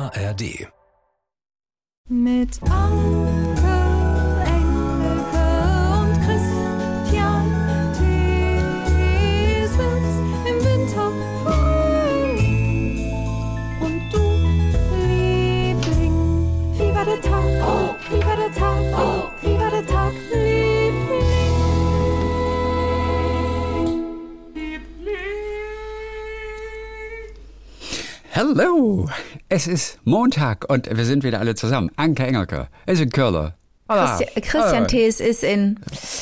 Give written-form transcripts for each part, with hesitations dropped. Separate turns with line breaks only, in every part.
ARD.
Mit Anke, Engelke und Christian Thiesens im Winter frei. Und du, Liebling, wie war der Tag? Oh, wie war der Tag? Oh, wie war der Tag, Liebling?
Hallo, es ist Montag und wir sind wieder alle zusammen. Anke Engelke ist in Köln.
Christian Thees ist in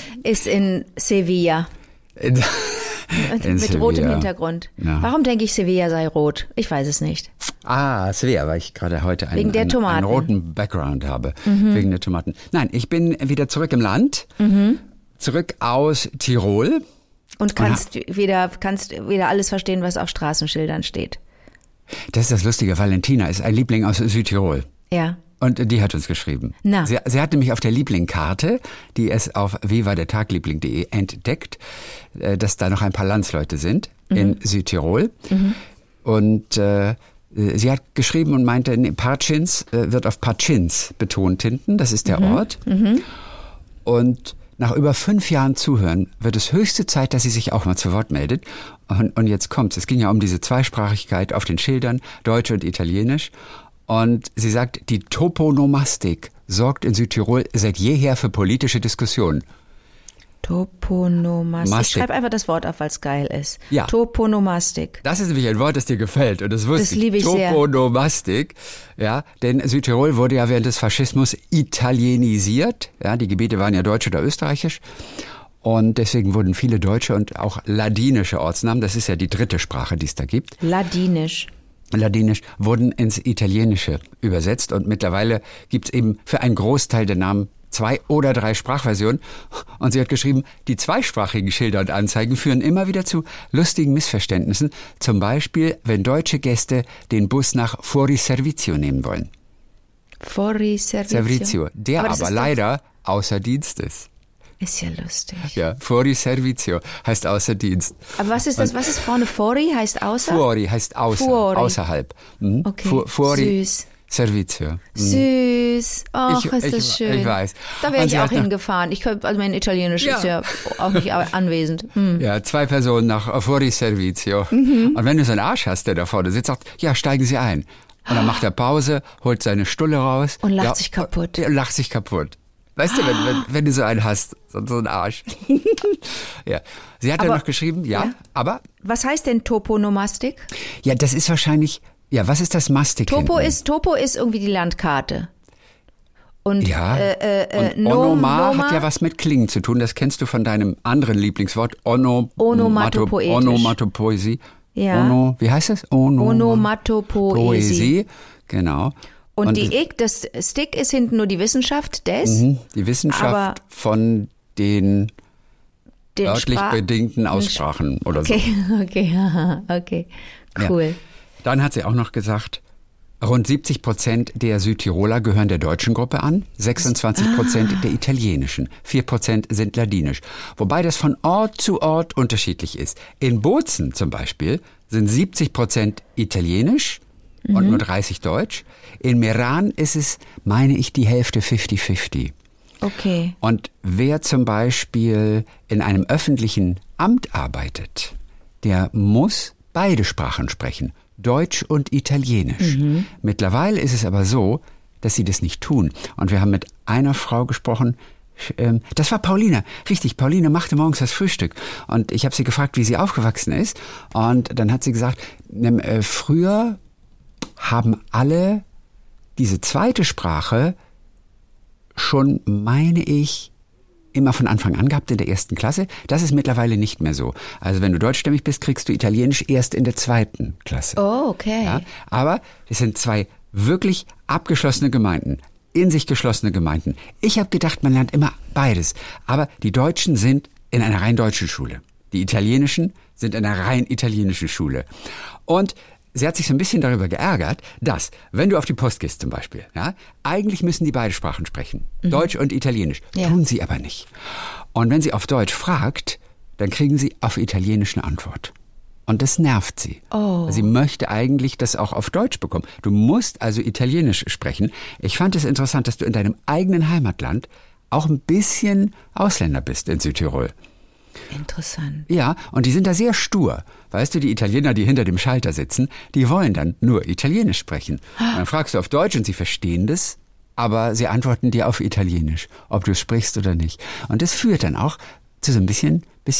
Sevilla.
In
Mit
Sevilla.
rotem Hintergrund.
Ja.
Warum denke ich, Sevilla sei rot? Ich weiß es nicht.
Sevilla, weil ich gerade heute
Wegen der Tomaten.
einen roten Background habe. Wegen der Tomaten. Nein, ich bin wieder zurück im Land. Zurück aus Tirol.
Und kannst wieder alles verstehen, was auf Straßenschildern steht.
Das ist das Lustige. Valentina ist ein Liebling aus Südtirol.
Ja.
Und die hat uns geschrieben.
Na.
Sie hat nämlich auf der Lieblingkarte, die es auf vivadertagliebling.de entdeckt, dass da noch ein paar Landsleute sind in Südtirol. Und sie hat geschrieben und meinte, Parchins wird auf Parchins betont hinten. Das ist der Ort. Und nach über 5 Jahren Zuhören wird es höchste Zeit, dass sie sich auch mal zu Wort meldet. Und jetzt kommt's. Es ging ja um diese Zweisprachigkeit auf den Schildern, Deutsch und Italienisch. Und sie sagt, die Toponomastik sorgt in Südtirol seit jeher für politische Diskussionen.
Toponomastik. Ich schreibe einfach das Wort auf, weil es geil ist.
Ja.
Toponomastik.
Das ist nämlich ein Wort, das dir gefällt. Und das wusste
Das liebe ich sehr.
Toponomastik. Ja, denn Südtirol wurde ja während des Faschismus italienisiert. Ja, die Gebiete waren ja deutsch oder österreichisch. Und deswegen wurden viele deutsche und auch ladinische Ortsnamen, das ist ja die dritte Sprache, die es da gibt.
Ladinisch,
wurden ins Italienische übersetzt. Und mittlerweile gibt es eben für einen Großteil der Namen 2 oder 3 Sprachversionen. Und sie hat geschrieben, die zweisprachigen Schilder und Anzeigen führen immer wieder zu lustigen Missverständnissen. Zum Beispiel, wenn deutsche Gäste den Bus nach Fuori Servizio nehmen wollen.
Fuori Servizio.
Der aber leider außer Dienst ist.
Ist ja lustig.
Ja, Fuori Servizio heißt außer Dienst.
Aber was ist das? Was ist vorne? Fuori heißt außer?
Fuori heißt außer,
Fuori.
Außerhalb.
Okay,
Fuori
süß.
Servizio.
Süß. Ach, ist das schön.
Ich weiß.
Da wäre
Und
ich
sie
auch
hat noch-
hingefahren. Also mein Italienisch ist ja auch nicht anwesend.
Ja, 2 Personen nach Fuori Servizio. Und wenn du so einen Arsch hast, der da vorne sitzt, sagt, ja, steigen Sie ein. Und dann macht er Pause, holt seine Stulle raus.
Und lacht sich kaputt.
Ja, lacht sich kaputt. Weißt du, wenn du so einen hast, so einen Arsch. Ja. Sie hat dann noch geschrieben, aber,
Was heißt denn Toponomastik?
ja, das ist wahrscheinlich, ja, was ist das Mastik?
Topo
hinten?
ist irgendwie die Landkarte. Und
Ja, und Onoma
Noma
hat ja was mit Klingen zu tun. Das kennst du von deinem anderen Lieblingswort,
Onomatopoetisch.
Onomatopoesie.
Ja.
Wie heißt das?
Onomatopoesie.
Genau.
Und das Stick ist hinten nur die Wissenschaft des.
Die Wissenschaft
aber
von den örtlich
Sprach-
bedingten Aussprachen oder so.
Okay. Cool.
Ja. Dann hat sie auch noch gesagt, rund 70% der Südtiroler gehören der deutschen Gruppe an, 26% der italienischen, 4% sind ladinisch. Wobei das von Ort zu Ort unterschiedlich ist. In Bozen zum Beispiel sind 70% italienisch und nur 30 deutsch. In Meran ist es, meine ich, die Hälfte 50-50.
Okay.
Und wer zum Beispiel in einem öffentlichen Amt arbeitet, der muss beide Sprachen sprechen, Deutsch und Italienisch. Mittlerweile ist es aber so, dass sie das nicht tun. Und wir haben mit einer Frau gesprochen, das war Pauline, richtig, Pauline machte morgens das Frühstück. Und ich habe sie gefragt, wie sie aufgewachsen ist. Und dann hat sie gesagt, früher haben alle diese zweite Sprache schon, meine ich, immer von Anfang an gehabt in der 1. Klasse. Das ist mittlerweile nicht mehr so. Also wenn du deutschstämmig bist, kriegst du Italienisch erst in der 2. Klasse.
Oh, okay.
Ja, aber es sind 2 wirklich abgeschlossene Gemeinden, in sich geschlossene Gemeinden. Ich habe gedacht, man lernt immer beides. Aber die Deutschen sind in einer rein deutschen Schule. Die Italienischen sind in einer rein italienischen Schule. Und sie hat sich so ein bisschen darüber geärgert, dass, wenn du auf die Post gehst zum Beispiel, ja, eigentlich müssen die beide Sprachen sprechen. Deutsch und Italienisch.
Ja.
Tun sie aber nicht. Und wenn sie auf Deutsch fragt, dann kriegen sie auf Italienisch eine Antwort. Und das nervt sie.
Oh.
Sie möchte eigentlich das auch auf Deutsch bekommen. Du musst also Italienisch sprechen. Ich fand es interessant, dass du in deinem eigenen Heimatland auch ein bisschen Ausländer bist in Südtirol.
Interessant.
Ja, und die sind da sehr stur. Weißt du, die Italiener, die hinter dem Schalter sitzen, die wollen dann nur Italienisch sprechen. Und dann fragst du auf Deutsch und sie verstehen das, aber sie antworten dir auf Italienisch, ob du es sprichst oder nicht. Und das führt dann auch zu so ein bisschen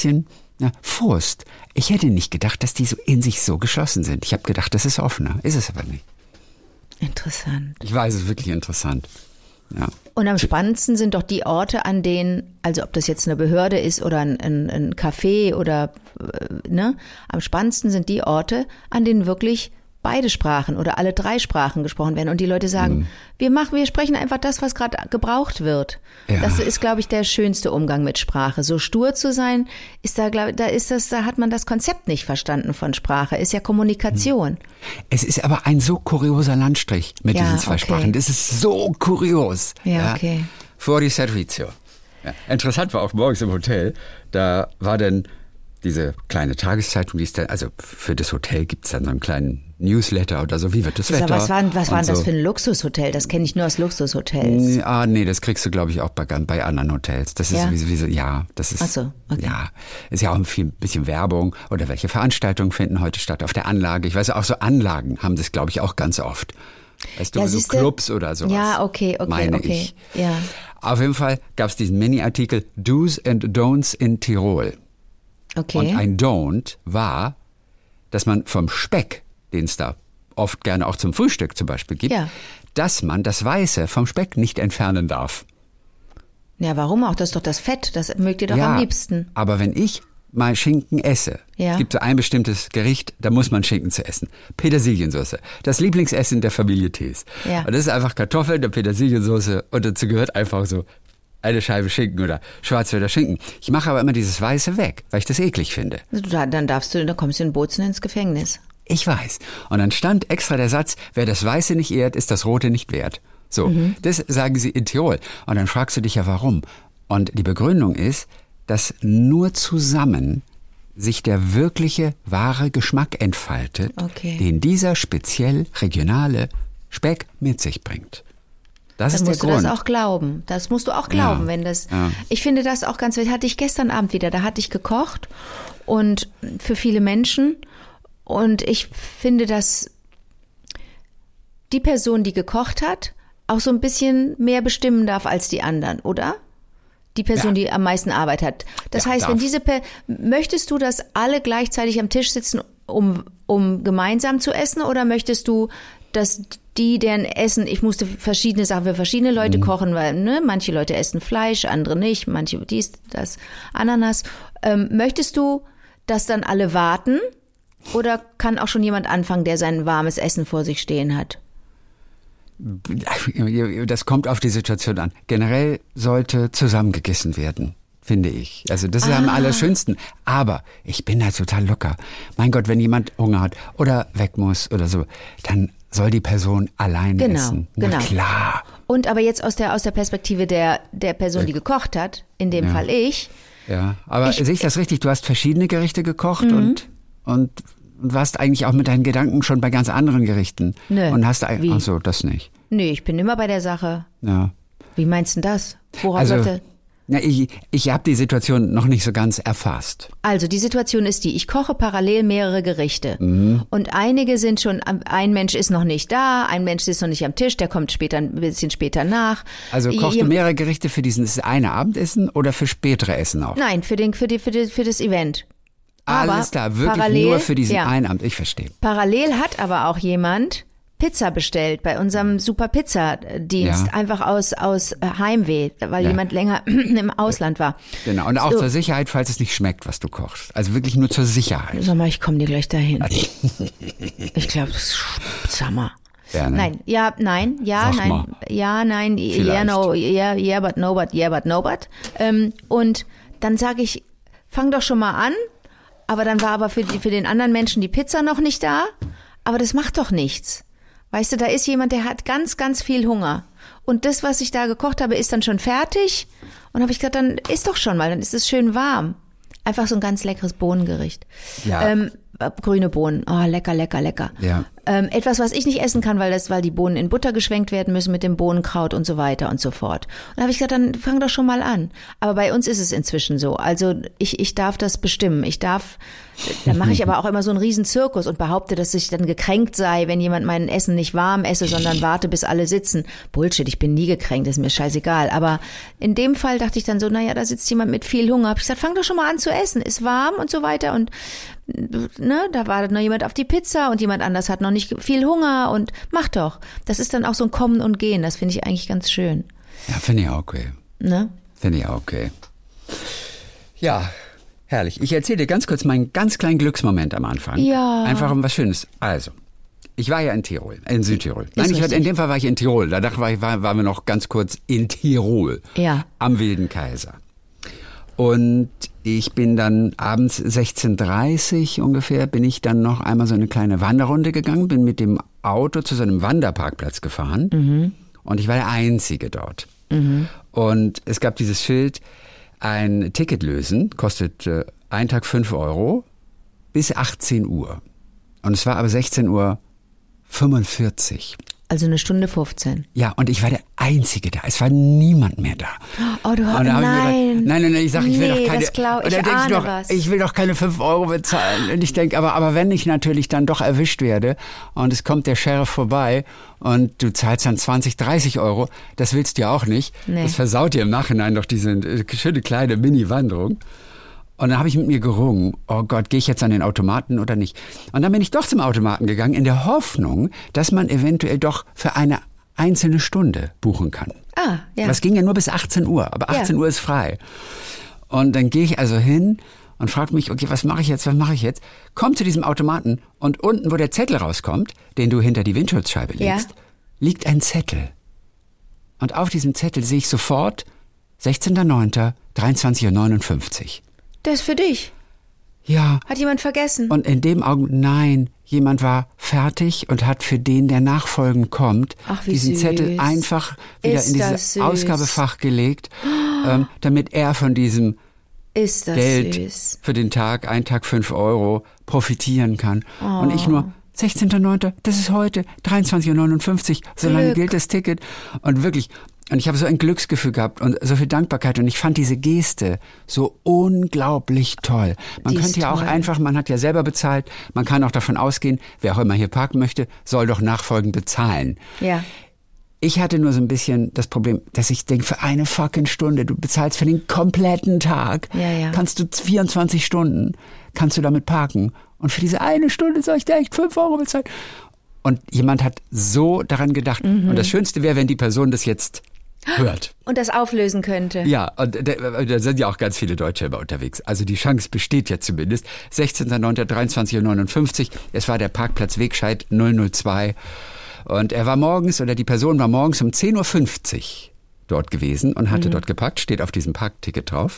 Frust. Ich hätte nicht gedacht, dass die so in sich so geschlossen sind. Ich habe gedacht, das ist offener. Ist es aber nicht.
Interessant.
Ich weiß, es ist wirklich interessant. Ja.
Und am spannendsten sind doch die Orte, an denen, also ob das jetzt eine Behörde ist oder ein Café oder, ne, am spannendsten sind die Orte, an denen wirklich beide Sprachen oder alle 3 Sprachen gesprochen werden und die Leute sagen, wir sprechen einfach das, was gerade gebraucht wird.
Ja.
Das ist, glaube ich, der schönste Umgang mit Sprache. So stur zu sein, ist da hat man das Konzept nicht verstanden von Sprache. Ist ja Kommunikation.
Es ist aber ein so kurioser Landstrich mit diesen 2 Sprachen. Das ist so kurios.
Ja, okay.
Fuori servizio. Ja. Interessant war auch morgens im Hotel, da war dann diese kleine Tageszeitung, die ist dann, also für das Hotel gibt es dann so einen kleinen Newsletter oder so, wie wird das Wetter?
Was war denn
so.
das für ein Luxushotel? Das kenne ich nur aus Luxushotels.
Nee, das kriegst du, glaube ich, auch bei anderen Hotels. Das ist sowieso, das ist,
ach so, okay.
Ja, ist ja auch ein bisschen Werbung oder welche Veranstaltungen finden heute statt auf der Anlage. Ich weiß auch so Anlagen haben das, glaube ich, auch ganz oft. Weißt du, so Clubs oder sowas.
Ja, okay.
Meine ich.
Ja.
Auf jeden Fall gab es diesen Mini-Artikel Do's and Don'ts in Tirol.
Okay.
Und ein Don't war, dass man vom Speck, den es da oft gerne auch zum Frühstück zum Beispiel gibt, dass man das Weiße vom Speck nicht entfernen darf.
Ja, warum auch? Das ist doch das Fett, das mögt ihr doch am liebsten.
Aber wenn ich mal Schinken esse, es gibt so ein bestimmtes Gericht, da muss man Schinken zu essen. Petersiliensauce, das Lieblingsessen der Familie Tees. Ja. Und das ist einfach Kartoffeln, der Petersiliensauce und dazu gehört einfach so eine Scheibe Schinken oder Schwarzwälder Schinken. Ich mache aber immer dieses Weiße weg, weil ich das eklig finde.
Dann kommst du in Bozen ins Gefängnis.
Ich weiß. Und dann stand extra der Satz, wer das Weiße nicht ehrt, ist das Rote nicht wert. So, das sagen sie in Tirol. Und dann fragst du dich ja, warum? Und die Begründung ist, dass nur zusammen sich der wirkliche, wahre Geschmack entfaltet, den dieser speziell regionale Speck mit sich bringt. Das ist der Grund.
Dann musst du das auch glauben. Das musst du auch glauben, wenn das. Ja. Ich finde das auch ganz wichtig. Hatte ich gestern Abend wieder. Da hatte ich gekocht und für viele Menschen. Und ich finde, dass die Person, die gekocht hat, auch so ein bisschen mehr bestimmen darf als die anderen, oder? Die Person, die am meisten Arbeit hat. Das heißt, wenn möchtest du, dass alle gleichzeitig am Tisch sitzen, um gemeinsam zu essen, oder möchtest du, dass deren Essen, ich musste verschiedene Sachen für verschiedene Leute kochen, weil manche Leute essen Fleisch, andere nicht, manche dies, das, Ananas. Möchtest du, dass dann alle warten, oder kann auch schon jemand anfangen, der sein warmes Essen vor sich stehen hat?
Das kommt auf die Situation an. Generell sollte zusammengegessen werden, finde ich. Also das ist am allerschönsten. Aber ich bin da total locker. Mein Gott, wenn jemand Hunger hat oder weg muss oder so, dann soll die Person allein essen. Na klar.
Und aber jetzt aus der Perspektive der Person, die gekocht hat, in dem Fall ich. Ja,
aber sehe ich das richtig? Du hast verschiedene Gerichte gekocht und warst eigentlich auch mit deinen Gedanken schon bei ganz anderen Gerichten.
Nö.
Und hast eigentlich, ach so, das nicht.
Nee, ich bin immer bei der Sache.
Ja.
Wie meinst du das? Worauf sollte?
Ja, ich habe die Situation noch nicht so ganz erfasst.
Also die Situation ist die, ich koche parallel mehrere Gerichte. Und einige sind schon, ein Mensch ist noch nicht da, ein Mensch ist noch nicht am Tisch, der kommt später, ein bisschen später nach.
Also kochst du mehrere Gerichte für dieses eine Abendessen oder für spätere Essen auch?
Nein, für das Event.
Alles klar, wirklich parallel, nur für diesen einen Abend, ich verstehe.
Parallel hat aber auch jemand Pizza bestellt bei unserem Super Pizza Dienst, einfach aus Heimweh, weil jemand länger im Ausland war.
Genau, und auch zur Sicherheit, falls es nicht schmeckt, was du kochst. Also wirklich nur zur Sicherheit.
Sag mal, ich komme dir gleich dahin. Ich glaube, das ist, sag mal.
Ja, ne?
Nein, nein, but no, but. Und dann sage ich, fang doch schon mal an. Aber dann war aber für den anderen Menschen die Pizza noch nicht da. Aber das macht doch nichts. Weißt du, da ist jemand, der hat ganz, ganz viel Hunger. Und das, was ich da gekocht habe, ist dann schon fertig. Und habe ich gedacht, dann ist doch schon mal, dann ist es schön warm. Einfach so ein ganz leckeres Bohnengericht.
Ja.
grüne Bohnen. Oh, lecker, lecker, lecker.
Ja.
Etwas, was ich nicht essen kann, weil die Bohnen in Butter geschwenkt werden müssen mit dem Bohnenkraut und so weiter und so fort. Und da habe ich gesagt, dann fang doch schon mal an. Aber bei uns ist es inzwischen so. Also ich darf das bestimmen. Dann mache ich aber auch immer so einen riesen Zirkus und behaupte, dass ich dann gekränkt sei, wenn jemand mein Essen nicht warm esse, sondern warte, bis alle sitzen. Bullshit, ich bin nie gekränkt, ist mir scheißegal. Aber in dem Fall dachte ich dann so, naja, da sitzt jemand mit viel Hunger. Habe ich gesagt, fang doch schon mal an zu essen, ist warm und so weiter. Und da wartet noch jemand auf die Pizza und jemand anders hat noch nicht viel Hunger und mach doch. Das ist dann auch so ein Kommen und Gehen, das finde ich eigentlich ganz schön.
Ja, finde ich auch okay.
Ne?
Finde ich auch okay. Ja, herrlich. Ich erzähle dir ganz kurz meinen ganz kleinen Glücksmoment am Anfang.
Ja.
Einfach um was Schönes. Also, ich war ja in Südtirol. Nein, in dem Fall war ich in Tirol. Da waren wir noch ganz kurz in Tirol.
Ja.
Am Wilden Kaiser. Und ich bin dann abends 16:30 ungefähr, bin ich dann noch einmal so eine kleine Wanderrunde gegangen, bin mit dem Auto zu so einem Wanderparkplatz gefahren und ich war der Einzige dort. Und es gab dieses Schild, ein Ticket lösen, kostet ein Tag 5 Euro bis 18 Uhr. Und es war aber 16:45 Uhr.
Also 1:15.
Ja, und ich war der Einzige da. Es war niemand mehr da.
Oh, du hast nein.
Nein, ich sag, ich will doch keine.
Das glaub,
ich will doch keine 5 Euro bezahlen. Und ich denke, aber wenn ich natürlich dann doch erwischt werde und es kommt der Sheriff vorbei und du zahlst dann 20, 30 Euro, das willst du ja auch nicht. Nee. Das versaut dir im Nachhinein doch diese schöne kleine Mini-Wanderung. Und dann habe ich mit mir gerungen, oh Gott, gehe ich jetzt an den Automaten oder nicht? Und dann bin ich doch zum Automaten gegangen, in der Hoffnung, dass man eventuell doch für eine einzelne Stunde buchen kann.
Ah, ja.
Das ging ja nur bis 18 Uhr, aber 18 Uhr ist frei. Und dann gehe ich also hin und frage mich, okay, was mache ich jetzt? Komm zu diesem Automaten und unten, wo der Zettel rauskommt, den du hinter die Windschutzscheibe legst, liegt ein Zettel. Und auf diesem Zettel sehe ich sofort 16.09., 23:59 Uhr.
Das ist für dich?
Ja.
Hat jemand vergessen?
Und in dem Augenblick, nein, jemand war fertig und hat für den, der nachfolgend kommt, diesen Zettel einfach wieder in dieses Ausgabefach gelegt, damit er von diesem Geld für den Tag, ein Tag 5 Euro, profitieren kann. Oh. Und ich nur, 16.09., das ist heute, 23:59 Uhr, so lange gilt das Ticket. Und wirklich, und ich habe so ein Glücksgefühl gehabt und so viel Dankbarkeit und ich fand diese Geste so unglaublich toll. Man könnte ja auch einfach, man hat ja selber bezahlt, man kann auch davon ausgehen, wer auch immer hier parken möchte, soll doch nachfolgend bezahlen.
Ja.
Ich hatte nur so ein bisschen das Problem, dass ich denke, für eine fucking Stunde, du bezahlst für den kompletten Tag, kannst du 24 Stunden, kannst du damit parken und für diese eine Stunde soll ich dir echt 5 Euro bezahlen. Und jemand hat so daran gedacht. Und das Schönste wäre, wenn die Person das jetzt hört.
Und das auflösen könnte.
Ja, und da sind ja auch ganz viele Deutsche immer unterwegs. Also die Chance besteht ja zumindest. 16.09., 23:59 Uhr. Es war der Parkplatz Wegscheid 002. Und die Person war morgens um 10:50 Uhr dort gewesen und hatte dort geparkt, steht auf diesem Parkticket drauf.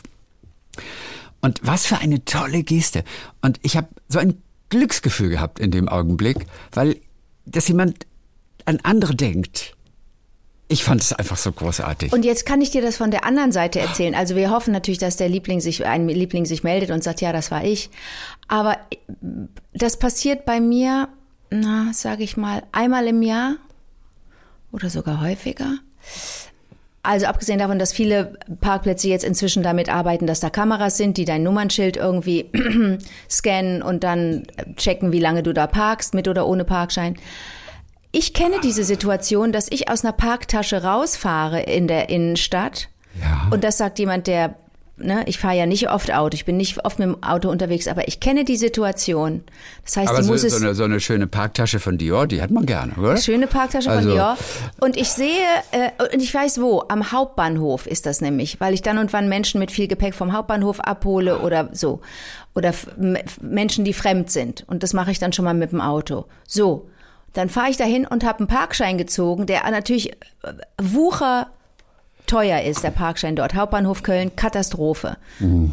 Und was für eine tolle Geste. Und ich habe so ein Glücksgefühl gehabt in dem Augenblick, weil dass jemand an andere denkt. Ich fand es einfach so großartig.
Und jetzt kann ich dir das von der anderen Seite erzählen. Also wir hoffen natürlich, dass ein Liebling sich meldet und sagt, ja, das war ich. Aber das passiert bei mir, sage ich mal, einmal im Jahr oder sogar häufiger. Also abgesehen davon, dass viele Parkplätze jetzt inzwischen damit arbeiten, dass da Kameras sind, die dein Nummernschild irgendwie scannen und dann checken, wie lange du da parkst, mit oder ohne Parkschein. Ich kenne diese Situation, dass ich aus einer Parktasche rausfahre in der Innenstadt und das sagt jemand, der, ich fahre ja nicht oft Auto, ich bin nicht oft mit dem Auto unterwegs, aber ich kenne die Situation. Das heißt,
aber so eine schöne Parktasche von Dior, die hat man gerne, oder?
Eine schöne Parktasche von Dior. Und ich sehe, und ich weiß wo, am Hauptbahnhof ist das nämlich, weil ich dann und wann Menschen mit viel Gepäck vom Hauptbahnhof abhole oder so. Oder Menschen, die fremd sind. Und das mache ich dann schon mal mit dem Auto. So. Dann fahre ich dahin und habe einen Parkschein gezogen, der natürlich wucherteuer ist, der Parkschein dort. Hauptbahnhof Köln, Katastrophe. Und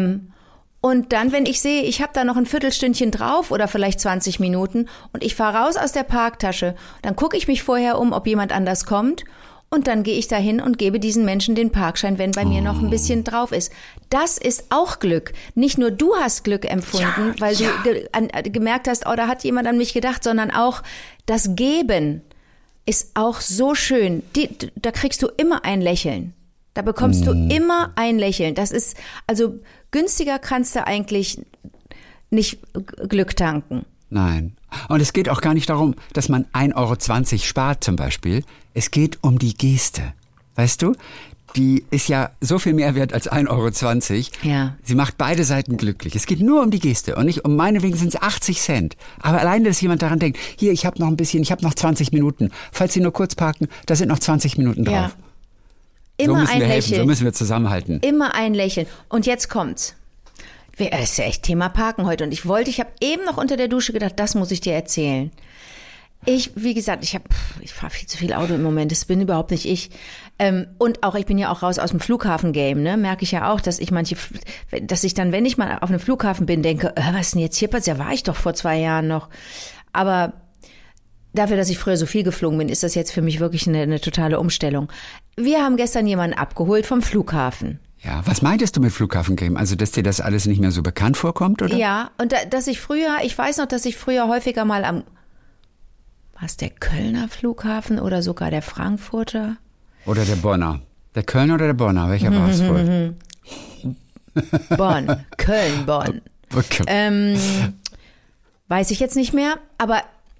dann, wenn ich sehe, ich habe da noch ein Viertelstündchen drauf oder vielleicht 20 Minuten und ich fahre raus aus der Parktasche, dann gucke ich mich vorher um, ob jemand anders kommt und dann gehe ich dahin und gebe diesen Menschen den Parkschein, wenn bei mir noch ein bisschen drauf ist. Das ist auch Glück. Nicht nur du hast Glück empfunden, weil du gemerkt hast, oh, da hat jemand an mich gedacht, sondern auch das Geben ist auch so schön. Da kriegst du immer ein Lächeln. Da bekommst du immer ein Lächeln. Das ist, also günstiger kannst du eigentlich nicht Glück tanken.
Nein. Und es geht auch gar nicht darum, dass man 1,20 € spart zum Beispiel. Es geht um die Geste. Weißt du? Die ist ja so viel mehr wert als 1,20 €.
Ja.
Sie macht beide Seiten glücklich. Es geht nur um die Geste und nicht um meinetwegen sind es 80 Cent. Aber allein, dass jemand daran denkt, hier, ich habe noch ein bisschen, ich habe noch 20 Minuten. Falls Sie nur kurz parken, da sind noch 20 Minuten drauf.
Ja. Immer
so müssen
ein
wir helfen,
Lächeln.
so müssen wir zusammenhalten.
Immer ein Lächeln. Und jetzt kommt's. Es ist ja echt Thema Parken heute. Und ich habe eben noch unter der Dusche gedacht, das muss ich dir erzählen. Wie gesagt, ich fahre viel zu viel Auto im Moment. Das bin überhaupt nicht ich. Und auch, ich bin ja auch raus aus dem Flughafen-Game, ne? Merke ich ja auch, dass ich dann, wenn ich mal auf einem Flughafen bin, denke, was ist denn jetzt hier passiert? Ja, war ich doch vor 2 Jahren noch. Aber dafür, dass ich früher so viel geflogen bin, ist das jetzt für mich wirklich eine totale Umstellung. Wir haben gestern jemanden abgeholt vom Flughafen.
Ja, was meintest du mit Flughafengame? Also, dass dir das alles nicht mehr so bekannt vorkommt, oder?
Ja, und ich weiß noch, dass ich früher häufiger mal war es der Kölner Flughafen oder sogar der Frankfurter?
Oder der Bonner. Der Kölner oder der Bonner? Welcher war es wohl?
Bonn. Köln, Bonn.
Okay.
Weiß ich jetzt nicht mehr, aber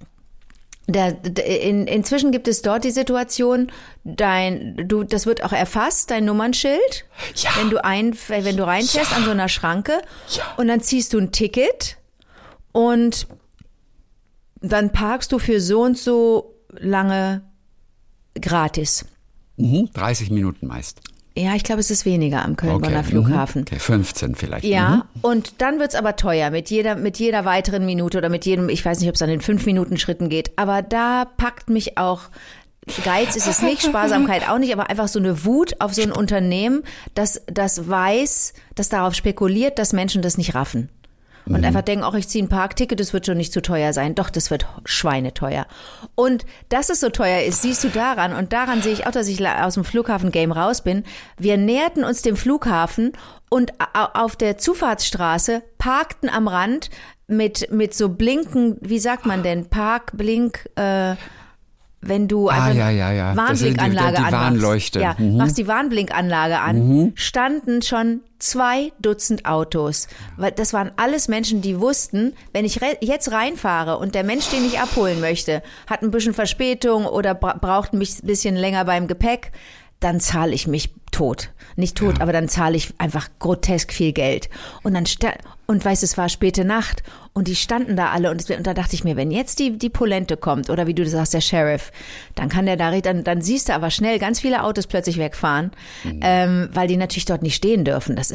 inzwischen gibt es dort die Situation, das wird auch erfasst, dein Nummernschild,
ja.
wenn du reinfährst an so einer Schranke und dann ziehst du ein Ticket und dann parkst du für so und so lange gratis.
30 Minuten meist.
Ja, ich glaube, es ist weniger am Köln-Bonner Flughafen.
Okay, 15 vielleicht.
Ja, und dann wird's aber teuer mit jeder weiteren Minute oder mit jedem, ich weiß nicht, ob es an den 5-Minuten-Schritten geht, aber da packt mich auch, Geiz ist es nicht, Sparsamkeit auch nicht, aber einfach so eine Wut auf so ein Unternehmen, das weiß, das darauf spekuliert, dass Menschen das nicht raffen. Und einfach denken, ich ziehe ein Parkticket, das wird schon nicht zu teuer sein. Doch, das wird schweineteuer. Und dass es so teuer ist, siehst du daran. Und daran sehe ich auch, dass ich aus dem Flughafen-Game raus bin. Wir näherten uns dem Flughafen und auf der Zufahrtsstraße parkten am Rand mit so Blinken, wie sagt man denn, Parkblink, wenn du einfach Warnblinkanlage anmachst.
Warnleuchte.
Ja, machst die Warnblinkanlage an, standen schon 2 Dutzend Autos. Weil das waren alles Menschen, die wussten, wenn ich jetzt reinfahre und der Mensch, den ich abholen möchte, hat ein bisschen Verspätung oder braucht ein bisschen länger beim Gepäck, dann zahle ich mich tot. Nicht tot, aber dann zahle ich einfach grotesk viel Geld. Und dann es war späte Nacht und die standen da alle und da dachte ich mir, wenn jetzt die Polente kommt oder wie du sagst, der Sheriff, dann kann der dann siehst du aber schnell ganz viele Autos plötzlich wegfahren, weil die natürlich dort nicht stehen dürfen. Das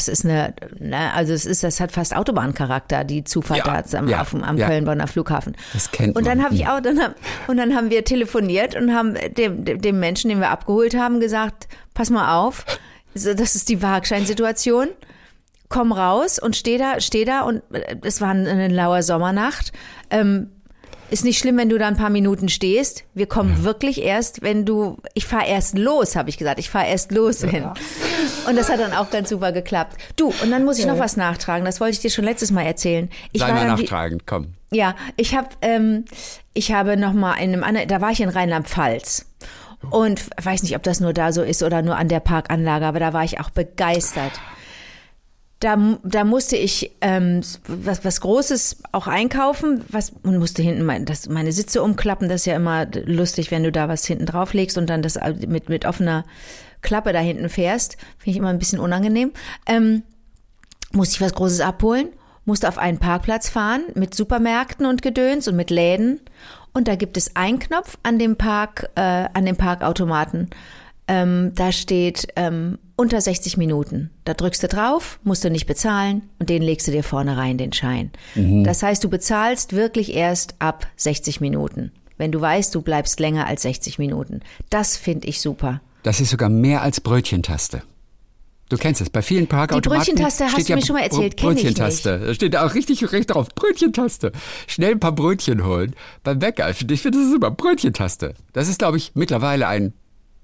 hat fast Autobahncharakter, die Zufahrt da am Köln-Bonner Flughafen.
Das kennt man.
Und dann dann haben wir telefoniert und haben dem Menschen, den wir abgeholt haben, gesagt, pass mal auf, das ist die Parkscheinsituation. Komm raus und steh da und es war eine laue Sommernacht. Ist nicht schlimm, wenn du da ein paar Minuten stehst. Wir kommen wirklich erst, ich fahre erst los, habe ich gesagt. Ich fahre erst los hin. Und das hat dann auch ganz super geklappt. Du, und dann muss ich noch was nachtragen. Das wollte ich dir schon letztes Mal erzählen.
Sei mal nachtragend, komm.
Ja, ich habe noch mal da war ich in Rheinland-Pfalz. Und weiß nicht, ob das nur da so ist oder nur an der Parkanlage, aber da war ich auch begeistert. Da musste ich was Großes auch einkaufen, und musste hinten meine Sitze umklappen. Das ist ja immer lustig, wenn du da was hinten drauflegst und dann das mit offener Klappe da hinten fährst. Finde ich immer ein bisschen unangenehm. Musste ich was Großes abholen, musste auf einen Parkplatz fahren mit Supermärkten und Gedöns und mit Läden. Und da gibt es einen Knopf an dem Parkautomaten. Da steht unter 60 Minuten. Da drückst du drauf, musst du nicht bezahlen und den legst du dir vorne rein, den Schein. Das heißt, du bezahlst wirklich erst ab 60 Minuten. Wenn du weißt, du bleibst länger als 60 Minuten. Das finde ich super.
Das ist sogar mehr als Brötchentaste. Du kennst es, bei vielen Parkautomaten.
Die Brötchentaste hast du mir schon mal erzählt, kenne ich nicht.
Da steht da auch richtig recht drauf, Brötchentaste. Schnell ein paar Brötchen holen beim Bäcker. Ich finde, das ist super, Brötchentaste. Das ist, glaube ich, mittlerweile ein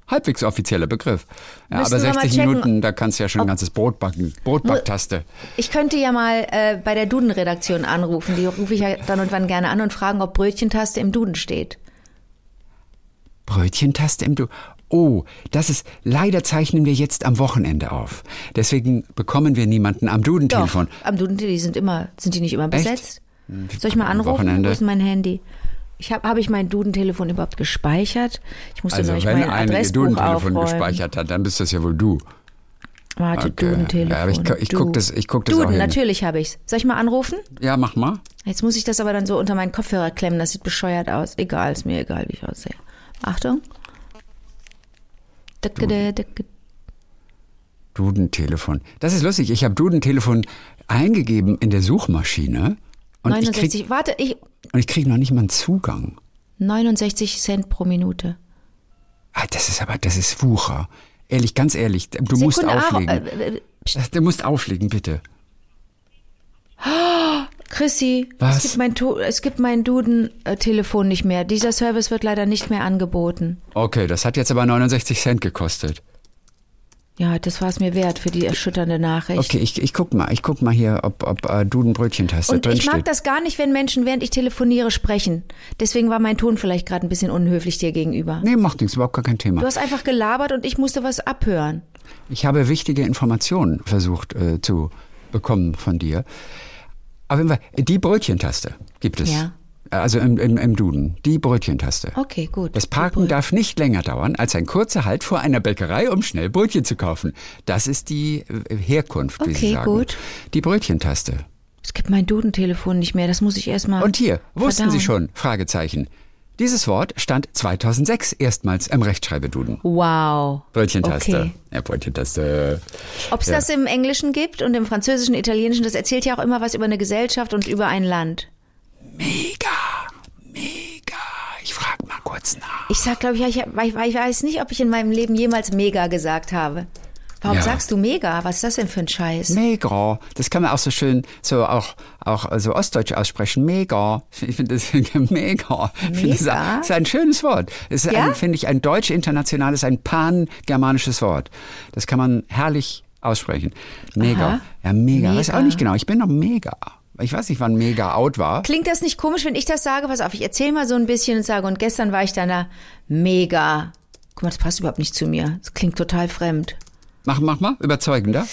halbwegs offizieller Begriff. Ja,
Müssen
aber
wir mal
60
checken,
Minuten, da kannst du ja schon ein ganzes Brot backen. Brotbacktaste.
Ich könnte ja mal bei der Duden-Redaktion anrufen. Die rufe ich ja dann und wann gerne an und fragen, ob Brötchentaste im Duden steht.
Brötchentaste im Oh, leider zeichnen wir jetzt am Wochenende auf. Deswegen bekommen wir niemanden am Duden-Telefon.
Doch, am Duden-Telefon sind die nicht immer besetzt?
Echt?
Soll ich mal anrufen?
Wochenende.
Wo ist mein Handy? Habe ich mein Duden-Telefon überhaupt gespeichert? Ich musste
Also
neulich
wenn
mein
einer ihr
Adressbuch
Duden-Telefon
aufräumen.
gespeichert hat, dann bist das ja wohl du.
Warte,
Okay.
Duden-Telefon.
Ja, aber ich guck das
Duden,
auch hin.
natürlich habe ich's. Soll ich mal anrufen?
Ja, mach mal.
Jetzt muss ich das aber dann so unter meinen Kopfhörer klemmen. Das sieht bescheuert aus. Egal, ist mir egal, wie ich aussehe. Achtung.
Duden-Telefon. Das ist lustig. Ich habe Duden-Telefon eingegeben in der Suchmaschine und
69,
ich kriege noch nicht mal einen Zugang.
69 Cent pro Minute.
Das ist Wucher. Ehrlich, ganz ehrlich, du musst auflegen. Du musst auflegen, bitte.
Chrissy,
Was?
es gibt mein Duden-Telefon nicht mehr. Dieser Service wird leider nicht mehr angeboten.
Okay, das hat jetzt aber 69 Cent gekostet.
Ja, das war es mir wert für die erschütternde Nachricht.
Okay, ich guck mal hier, ob Duden Brötchentaste
Und
drin
ich mag
steht.
das gar nicht, wenn Menschen, während ich telefoniere, sprechen. Deswegen war mein Ton vielleicht gerade ein bisschen unhöflich dir gegenüber.
Nee, macht nichts, überhaupt gar kein Thema.
Du hast einfach gelabert und ich musste was abhören.
Ich habe wichtige Informationen versucht zu bekommen von dir. Aber die Brötchentaste gibt es.
Ja.
Also im Duden. Die Brötchentaste.
Okay, gut.
Das Parken darf nicht länger dauern als ein kurzer Halt vor einer Bäckerei, um schnell Brötchen zu kaufen. Das ist die Herkunft, wie Sie sagen.
Okay, gut.
Die Brötchentaste.
Es gibt mein Duden-Telefon nicht mehr, das muss ich erstmal.
Und hier, wussten Sie
verdauen.
schon, Fragezeichen. Dieses Wort stand 2006 erstmals im Rechtschreibeduden.
Wow.
Brötchentaste.
Okay.
Ja, Brötchentaste.
Ob es das im Englischen gibt und im Französischen, Italienischen, das erzählt ja auch immer was über eine Gesellschaft und über ein Land.
Mega. Ich frage mal kurz nach.
Ich sag, glaube ich weiß nicht, ob ich in meinem Leben jemals mega gesagt habe. Warum
Ja.
sagst du mega? Was ist das denn für ein Scheiß?
Mega. Das kann man auch so schön so auch so ostdeutsch aussprechen. Mega. Ich finde das mega. Ich finde
Mega?
Das ist ein schönes Wort. Es ist
Ja?
finde ich, ein deutsch-internationales, ein pan-germanisches Wort. Das kann man herrlich aussprechen. Mega.
Aha.
Ja, mega. Weiß
Mega.
auch nicht genau. Ich bin noch mega. Ich weiß nicht, wann mega out war.
Klingt das nicht komisch, wenn ich das sage? Pass auf, ich erzähle mal so ein bisschen und sage, und gestern war ich dann da mega. Guck mal, das passt überhaupt nicht zu mir. Das klingt total fremd.
Mach mal. Überzeugender.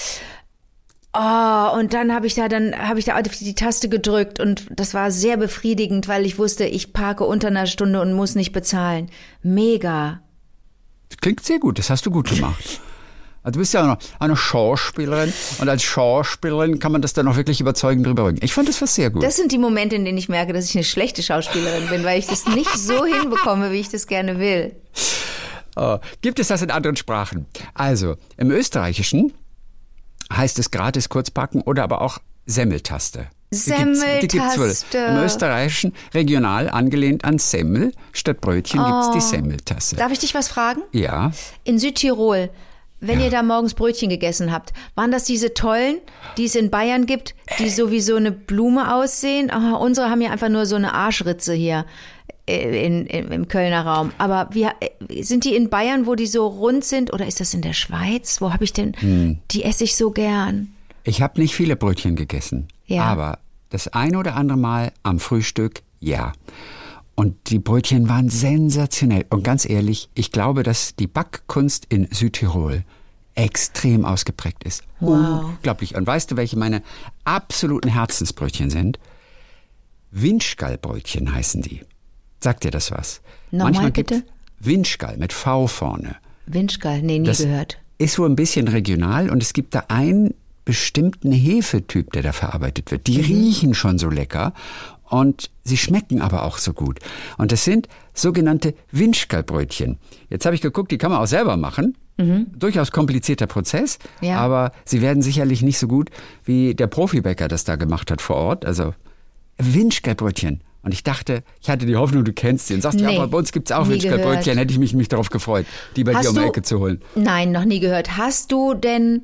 Oh, und dann habe ich da auf die Taste gedrückt und das war sehr befriedigend, weil ich wusste, ich parke unter einer Stunde und muss nicht bezahlen. Mega.
Klingt sehr gut. Das hast du gut gemacht. Also du bist ja auch noch eine Schauspielerin und als Schauspielerin kann man das dann auch wirklich überzeugend rüberbringen. Ich fand das was sehr gut.
Das sind die Momente, in denen ich merke, dass ich eine schlechte Schauspielerin bin, weil ich das nicht so hinbekomme, wie ich das gerne will.
Gibt es das in anderen Sprachen? Also, im Österreichischen heißt es gratis Kurzpacken oder aber auch Semmeltaste. Die gibt's wohl.
Semmeltaste.
Im Österreichischen regional angelehnt an Semmel. Statt Brötchen gibt's die Semmeltaste.
Darf ich dich was fragen?
Ja.
In Südtirol, wenn ihr da morgens Brötchen gegessen habt, waren das diese tollen, die es in Bayern gibt, die so wie so eine Blume aussehen? Unsere haben ja einfach nur so eine Arschritze hier im Kölner Raum. Aber sind die in Bayern, wo die so rund sind? Oder ist das in der Schweiz? Wo habe ich denn? Die esse ich so gern.
Ich habe nicht viele Brötchen gegessen.
Ja.
Aber das ein oder andere Mal am Frühstück, ja. Und die Brötchen waren sensationell. Und ganz ehrlich, ich glaube, dass die Backkunst in Südtirol extrem ausgeprägt ist.
Wow.
Unglaublich. Und weißt du, welche meine absoluten Herzensbrötchen sind? Winschgallbrötchen heißen die. Sagt dir das was?
Nochmal
Manchmal
bitte?
gibt's Winschgall mit V vorne.
Winschgall, nee, nie
Das
gehört.
ist so ein bisschen regional und es gibt da einen bestimmten Hefetyp, der da verarbeitet wird. Die riechen schon so lecker und sie schmecken aber auch so gut. Und das sind sogenannte Winschgallbrötchen. Jetzt habe ich geguckt, die kann man auch selber machen. Durchaus komplizierter Prozess,
Ja.
aber sie werden sicherlich nicht so gut, wie der Profibäcker das da gemacht hat vor Ort. Also Winschgallbrötchen. Und ich dachte, ich hatte die Hoffnung, du kennst sie. Und sagst,
Nee,
ja, aber bei uns gibt's auch
nie
Winschgallbrötchen.
gehört.
Hätte ich mich darauf gefreut, die bei dir um die Ecke zu holen.
Nein, noch nie gehört. Hast du den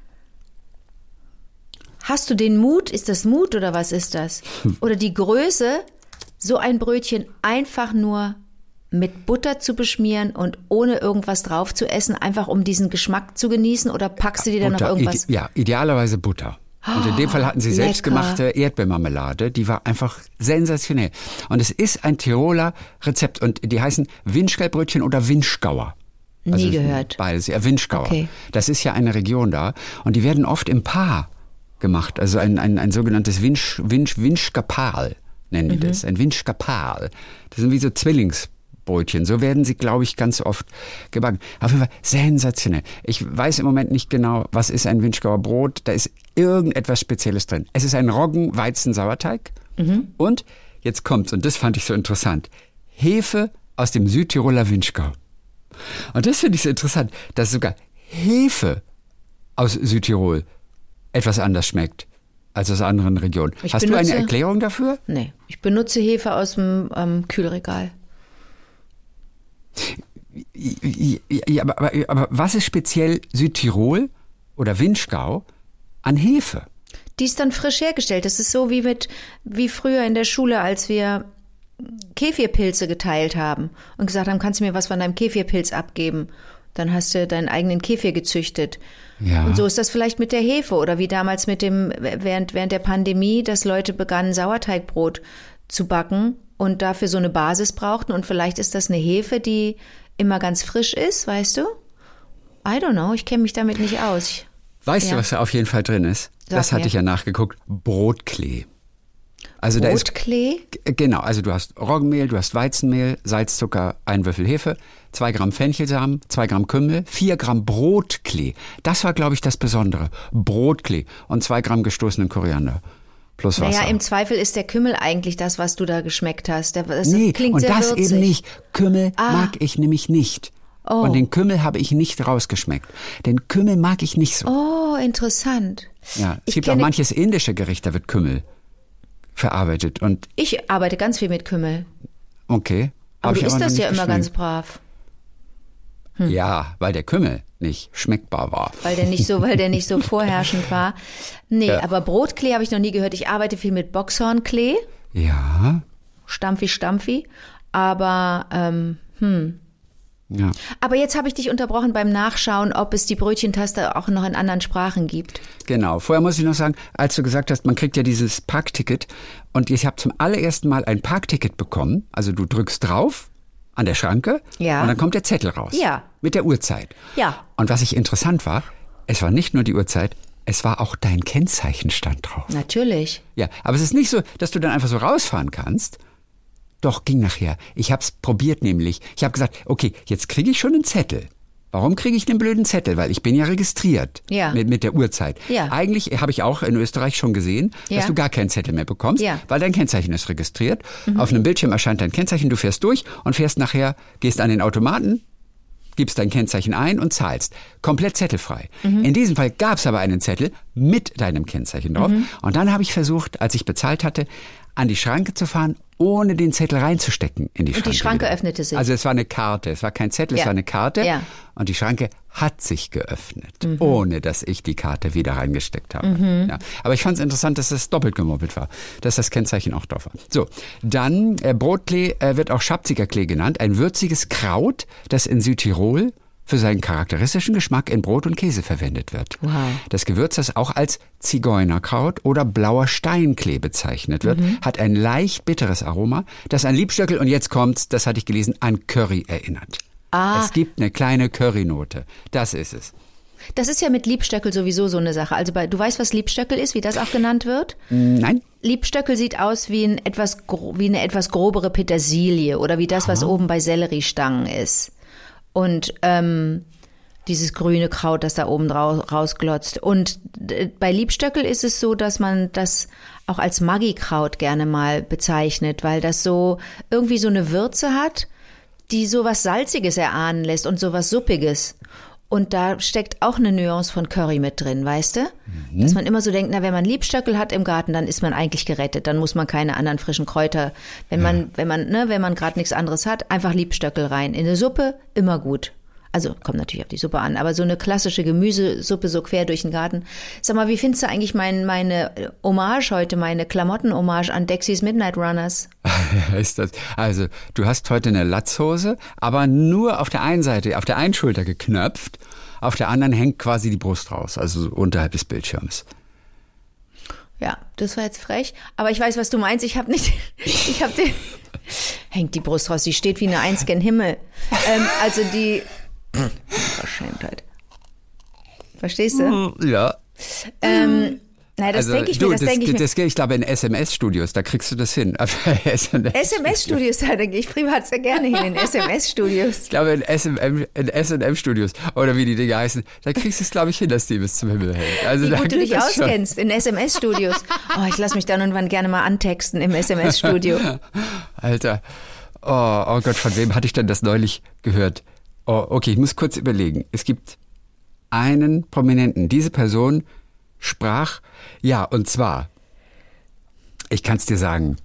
Mut? Ist das Mut oder was ist das? Oder die Größe, so ein Brötchen einfach nur mit Butter zu beschmieren und ohne irgendwas drauf zu essen, einfach um diesen Geschmack zu genießen, oder packst du dir dann noch irgendwas?
Idealerweise Butter. Und in dem Fall hatten sie
lecker.
selbstgemachte Erdbeermarmelade, die war einfach sensationell. Und es ist ein Tiroler Rezept und die heißen Vinschgaubrötchen oder Vinschgauer.
Nie gehört.
Beides, ja, Vinschgauer.
Okay.
Das ist ja eine Region da und die werden oft im Paar gemacht, also ein sogenanntes Vinschgapal nennen die das, ein Vinschgapal. Das sind wie so Zwillingsbrötchen, so werden sie, glaube ich, ganz oft gebacken. Auf jeden Fall sensationell. Ich weiß im Moment nicht genau, was ist ein Vinschgauer Brot, da ist irgendetwas Spezielles drin. Es ist ein Roggen-Weizen-Sauerteig und jetzt kommt's, und das fand ich so interessant, Hefe aus dem Südtiroler Vinschgau. Und das finde ich so interessant, dass sogar Hefe aus Südtirol etwas anders schmeckt als aus anderen Regionen. Hast du eine Erklärung dafür?
Nee, ich benutze Hefe aus dem Kühlregal.
Ja, aber was ist speziell Südtirol oder Vinschgau an Hefe?
Die ist dann frisch hergestellt. Das ist so wie früher in der Schule, als wir Kefirpilze geteilt haben und gesagt haben, kannst du mir was von deinem Kefirpilz abgeben? Dann hast du deinen eigenen Kefir gezüchtet. Ja. Und so ist das vielleicht mit der Hefe oder wie damals während der Pandemie, dass Leute begannen, Sauerteigbrot zu backen und dafür so eine Basis brauchten, und vielleicht ist das eine Hefe, die immer ganz frisch ist, weißt du? I don't know, ich kenne mich damit nicht aus.
Weißt du, was da auf jeden Fall drin ist? Das hatte ich ja nachgeguckt. Brotklee. Also
Brotklee?
Genau, also du hast Roggenmehl, du hast Weizenmehl, Salz, Zucker, 1 Würfel Hefe, 2 Gramm Fenchelsamen, 2 Gramm Kümmel, 4 Gramm Brotklee. Das war, glaube ich, das Besondere. Brotklee und 2 Gramm gestoßenen Koriander. Plus Wasser.
Naja, im Zweifel ist der Kümmel eigentlich das, was du da geschmeckt hast. Das
nee,
klingt
und
sehr
das
würzig.
Eben nicht. Kümmel mag ich nämlich nicht.
Oh.
Und den Kümmel habe ich nicht rausgeschmeckt. Den Kümmel mag ich nicht so.
Oh, interessant.
Ja, es gibt auch manches indische Gericht, da wird Kümmel verarbeitet. Und
ich arbeite ganz viel mit Kümmel.
Okay.
Aber du isst das ja immer ganz brav.
Ja, weil der Kümmel nicht schmeckbar war.
Weil der nicht so vorherrschend war. Nee, ja. Aber Brotklee habe ich noch nie gehört. Ich arbeite viel mit Boxhornklee.
Ja.
Stampfi. Aber,
Ja.
Aber jetzt habe ich dich unterbrochen beim Nachschauen, ob es die Brötchentaste auch noch in anderen Sprachen gibt.
Genau. Vorher muss ich noch sagen, als du gesagt hast, man kriegt ja dieses Parkticket, und ich habe zum allerersten Mal ein Parkticket bekommen. Also du drückst drauf an der Schranke,
ja,
und dann kommt der Zettel raus.
Ja.
Mit der Uhrzeit.
Ja.
Und was ich interessant war, es war nicht nur die Uhrzeit, es war auch dein Kennzeichenstand drauf.
Natürlich.
Ja, aber es ist nicht so, dass du dann einfach so rausfahren kannst. Doch, ging nachher. Ich habe es probiert nämlich. Ich habe gesagt, okay, jetzt kriege ich schon einen Zettel. Warum kriege ich den blöden Zettel? Weil ich bin ja registriert mit der Uhrzeit.
Ja.
Eigentlich habe ich auch in Österreich schon gesehen, dass du gar keinen Zettel mehr bekommst, weil dein Kennzeichen ist registriert. Auf einem Bildschirm erscheint dein Kennzeichen, du fährst durch und fährst nachher, gehst an den Automaten, gibst dein Kennzeichen ein und zahlst. Komplett zettelfrei. In diesem Fall gab es aber einen Zettel mit deinem Kennzeichen drauf. Und dann habe ich versucht, als ich bezahlt hatte, an die Schranke zu fahren, ohne den Zettel reinzustecken in die Schranke.
Und die Schranke
wieder.
öffnete sich.
Also es war eine Karte, es war kein Zettel, es war eine Karte. Ja. Und die Schranke hat sich geöffnet, ohne dass ich die Karte wieder reingesteckt habe. Ja. Aber ich fand es interessant, dass das doppelt gemoppelt war, dass das Kennzeichen auch drauf war. So, dann Brotklee wird auch Schabzigerklee genannt, ein würziges Kraut, das in Südtirol für seinen charakteristischen Geschmack in Brot und Käse verwendet wird.
Wow.
Das Gewürz, das auch als Zigeunerkraut oder blauer Steinklee bezeichnet wird, hat ein leicht bitteres Aroma, das an Liebstöckel, und jetzt kommt's, das hatte ich gelesen, an Curry erinnert. Es gibt eine kleine Currynote. Das ist es.
Das ist ja mit Liebstöckel sowieso so eine Sache. Also du weißt, was Liebstöckel ist, wie das auch genannt wird?
Nein.
Liebstöckel sieht aus wie eine etwas grobere Petersilie oder wie das, was oben bei Selleriestangen ist. Und dieses grüne Kraut, das da oben rausglotzt. Und bei Liebstöckel ist es so, dass man das auch als Maggi-Kraut gerne mal bezeichnet, weil das so irgendwie so eine Würze hat, die so was Salziges erahnen lässt und so was Suppiges. Und da steckt auch eine Nuance von Curry mit drin, weißt du? Dass man immer so denkt, na, wenn man Liebstöckel hat im Garten, dann ist man eigentlich gerettet. Dann muss man keine anderen frischen Kräuter. Wenn man gerade nichts anderes hat, einfach Liebstöckel rein. In eine Suppe, immer gut. Also kommt natürlich auf die Suppe an, aber so eine klassische Gemüsesuppe so quer durch den Garten. Sag mal, wie findest du eigentlich meine Hommage heute, meine Klamotten-Hommage an Dexys Midnight Runners?
Ist das? Also, du hast heute eine Latzhose, aber nur auf der einen Seite, auf der einen Schulter geknöpft, auf der anderen hängt quasi die Brust raus, also so unterhalb des Bildschirms.
Ja, das war jetzt frech, aber ich weiß, was du meinst. Hängt die Brust raus, die steht wie eine Eins gen Himmel. Also die Verschämtheit. Verstehst du?
Ja.
Das denke ich mir.
Ich glaube, in SMS-Studios, da kriegst du das hin.
SMS-Studios, da denke ich privat sehr gerne hin, in SMS-Studios.
Ich glaube, in S&M-Studios, oder wie die Dinge heißen, da kriegst du es, glaube ich, hin, dass die bis zum Himmel hängen. Also,
wie gut du dich auskennst in SMS-Studios. Oh, ich lasse mich dann und wann gerne mal antexten im SMS-Studio.
Alter, oh Gott, von wem hatte ich denn das neulich gehört? Oh, okay, ich muss kurz überlegen. Es gibt einen Prominenten. Diese Person sprach, ja, und zwar, ich kann es dir sagen,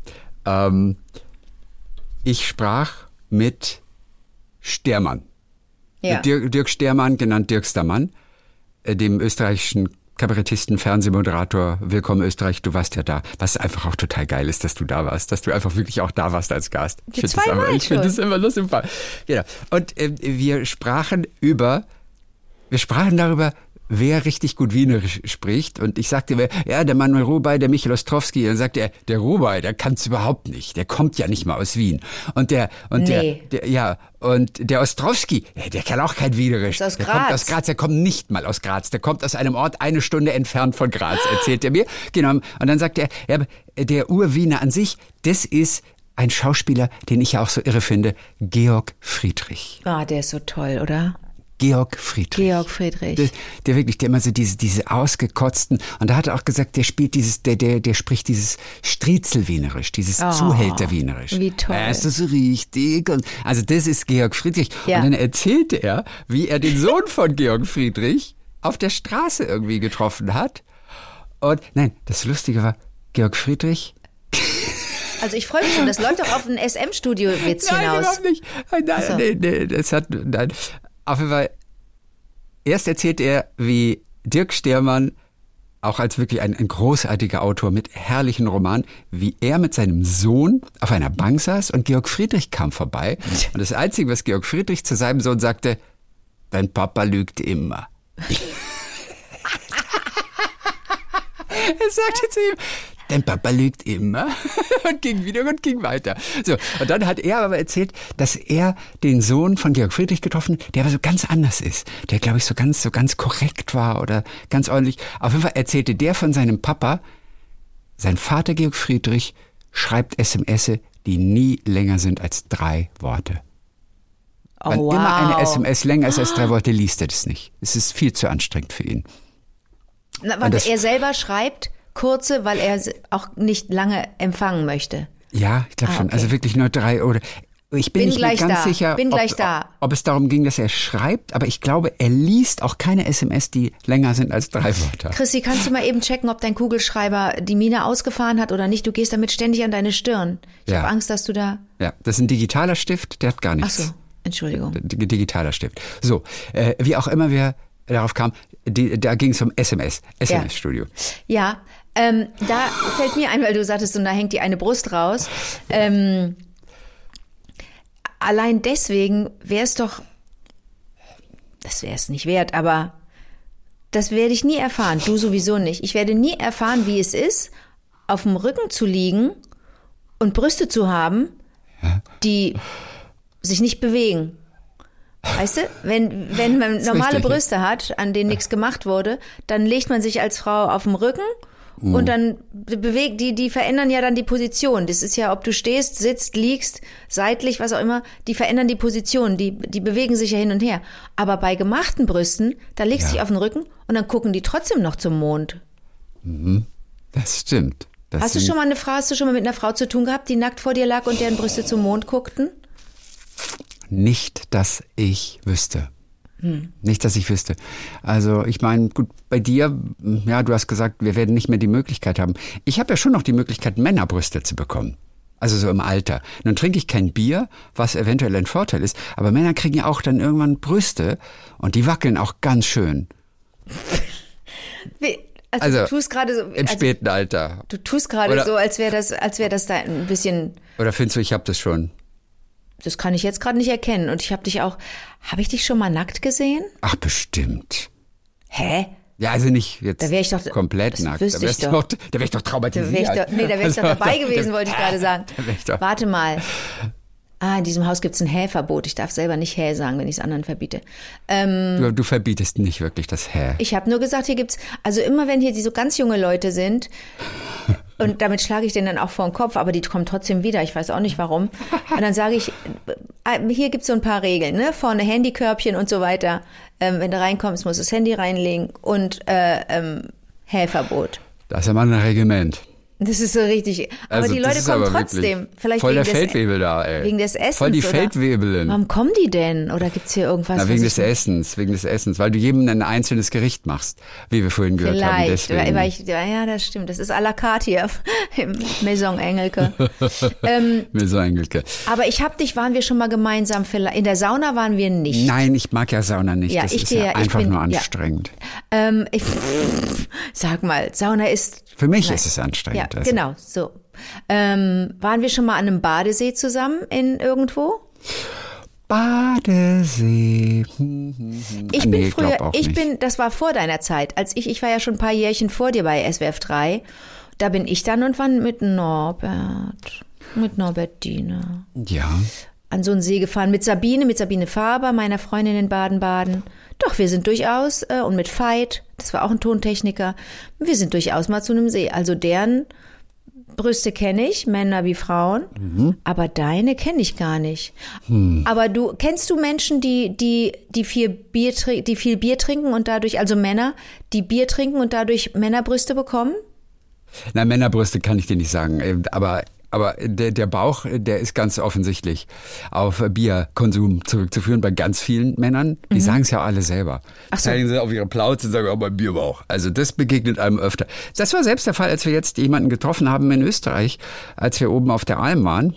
ich sprach mit Stermann.
Ja.
Mit Dirk Stermann, genannt Dirkstermann, dem österreichischen Kabarettisten, Fernsehmoderator, Willkommen Österreich, du warst ja da. Was einfach auch total geil ist, dass du da warst, dass du einfach wirklich auch da warst als Gast. Ich finde das immer lustig. Genau. Und wir sprachen darüber, wer richtig gut Wienerisch spricht. Und ich sagte mir, ja, der Manuel Rubey, der Michael Ostrowski. Dann sagte er, der Rubey, der kann es überhaupt nicht. Der kommt ja nicht mal aus Wien. Und der Ostrowski, der kann auch kein Wienerisch.
Der
kommt aus Graz. Der kommt nicht mal aus Graz. Der kommt aus einem Ort 1 Stunde entfernt von Graz, erzählt er mir. Genau. Und dann sagt er, ja, der Urwiener an sich, das ist ein Schauspieler, den ich ja auch so irre finde, Georg Friedrich.
Ah, der ist so toll, oder?
Georg Friedrich. Der wirklich, der immer so diese ausgekotzten, und da hat er auch gesagt, der spielt der spricht dieses Striezelwienerisch, dieses Zuhälterwienerisch.
Wie toll.
Ist das so richtig? Und, also das ist Georg Friedrich.
Ja.
Und dann erzählte er, wie er den Sohn von Georg Friedrich auf der Straße irgendwie getroffen hat. Und nein, das Lustige war, Georg Friedrich.
Also ich freue mich schon, das läuft doch auf einen SM-Studio-Witz hinaus.
Nein, überhaupt nicht. Nein. Auf jeden Fall, erst erzählt er, wie Dirk Stermann, auch als wirklich ein großartiger Autor mit herrlichen Romanen, wie er mit seinem Sohn auf einer Bank saß und Georg Friedrich kam vorbei. Und das Einzige, was Georg Friedrich zu seinem Sohn sagte, dein Papa lügt immer. Er sagte zu ihm, dein Papa lügt immer. Und ging weiter. So, und dann hat er aber erzählt, dass er den Sohn von Georg Friedrich getroffen hat, der aber so ganz anders ist. Der, glaube ich, so ganz korrekt war oder ganz ordentlich. Auf jeden Fall erzählte der von seinem Papa, sein Vater Georg Friedrich schreibt SMS, die nie länger sind als 3 Worte. Wenn immer eine SMS länger ist als 3 Worte, liest er das nicht. Es ist viel zu anstrengend für ihn.
Weil er selber schreibt kurze, weil er auch nicht lange empfangen möchte.
Ja, ich glaube schon. Okay. Also wirklich nur 3 oder... Ich bin nicht ganz sicher, ob es darum ging, dass er schreibt, aber ich glaube, er liest auch keine SMS, die länger sind als 3 Wörter.
Chrissy, kannst du mal eben checken, ob dein Kugelschreiber die Mine ausgefahren hat oder nicht? Du gehst damit ständig an deine Stirn. Ich habe Angst, dass du da...
Ja, das ist ein digitaler Stift, der hat gar nichts.
Ach so, Entschuldigung.
Digitaler Stift. So, wie auch immer wir darauf kamen, da ging es um SMS-Studio.
Ja, da fällt mir ein, weil du sagtest, und da hängt die eine Brust raus. Allein deswegen wäre es doch, das wäre es nicht wert, aber das werde ich nie erfahren. Du sowieso nicht. Ich werde nie erfahren, wie es ist, auf dem Rücken zu liegen und Brüste zu haben, die sich nicht bewegen. Weißt du, wenn man normale Brüste hat, an denen nichts gemacht wurde, dann legt man sich als Frau auf den Rücken und dann bewegt die verändern ja dann die Position. Das ist ja, ob du stehst, sitzt, liegst, seitlich, was auch immer, die verändern die Position, die bewegen sich ja hin und her. Aber bei gemachten Brüsten, da legst du dich auf den Rücken und dann gucken die trotzdem noch zum Mond.
Das stimmt.
Hast du schon mal mit einer Frau zu tun gehabt, die nackt vor dir lag und deren Brüste zum Mond guckten?
Nicht, dass ich wüsste. Nicht, dass ich wüsste. Also ich meine, gut, bei dir, ja, du hast gesagt, wir werden nicht mehr die Möglichkeit haben. Ich habe ja schon noch die Möglichkeit, Männerbrüste zu bekommen. Also so im Alter. Nun trinke ich kein Bier, was eventuell ein Vorteil ist, aber Männer kriegen ja auch dann irgendwann Brüste und die wackeln auch ganz schön.
Also du tust gerade so
im späten Alter.
Du tust gerade so, als wäre das da ein bisschen.
Oder findest du, ich habe das schon?
Das kann ich jetzt gerade nicht erkennen. Und habe ich dich schon mal nackt gesehen?
Ach, bestimmt.
Hä?
Ja, also nicht jetzt
da wär ich doch,
komplett nackt. Da wäre ich doch traumatisiert.
Da wäre ich doch dabei gewesen, wollte ich gerade sagen. Warte mal. In diesem Haus gibt es ein Hä-Verbot. Ich darf selber nicht Hä sagen, wenn ich es anderen verbiete.
Du verbietest nicht wirklich das Hä.
Ich habe nur gesagt, hier gibt's, also immer wenn hier so ganz junge Leute sind, und damit schlage ich denen dann auch vor den Kopf, aber die kommen trotzdem wieder, ich weiß auch nicht warum. Und dann sage ich, hier gibt's so ein paar Regeln, ne? Vorne Handykörbchen und so weiter. Wenn du reinkommst, musst du das Handy reinlegen und Hä-Verbot.
Das ist ja mal ein Regiment.
Das ist so richtig. Aber also die Leute kommen trotzdem. Vielleicht
voll der Feldwebel da, ey.
Wegen des Essens.
Voll die Feldwebelin.
Warum kommen die denn? Oder gibt's hier irgendwas?
Na, wegen des Essens. Weil du jedem ein einzelnes Gericht machst, wie wir vorhin gehört haben.
Deswegen. Ja, das stimmt. Das ist à la carte hier im Maison Engelke.
Maison Engelke.
Aber waren wir schon mal gemeinsam, in der Sauna waren wir nicht.
Nein, ich mag ja Sauna nicht. Ja, das ist ja einfach nur anstrengend.
Sag mal, Sauna ist...
Für mich ist es anstrengend.
Ja, also. Genau, so. Waren wir schon mal an einem Badesee zusammen irgendwo?
Badesee.
Das war vor deiner Zeit. Ich war ja schon ein paar Jährchen vor dir bei SWF 3. Da bin ich dann und wann mit Norbertine.
Ja.
An so einen See gefahren mit Sabine Faber, meiner Freundin in Baden-Baden. Doch, wir sind durchaus, und mit Veit, das war auch ein Tontechniker, wir sind durchaus mal zu einem See. Also deren Brüste kenne ich, Männer wie Frauen, aber deine kenne ich gar nicht. Aber kennst du Menschen, die viel Bier trinken und dadurch, also Männer, die Bier trinken und dadurch Männerbrüste bekommen?
Na, Männerbrüste kann ich dir nicht sagen, aber der Bauch, der ist ganz offensichtlich auf Bierkonsum zurückzuführen bei ganz vielen Männern. Die sagen es ja alle selber. Zeigen sie auf ihre Plauze und sagen, oh, mein Bierbauch. Also das begegnet einem öfter. Das war selbst der Fall, als wir jetzt jemanden getroffen haben in Österreich, als wir oben auf der Alm waren.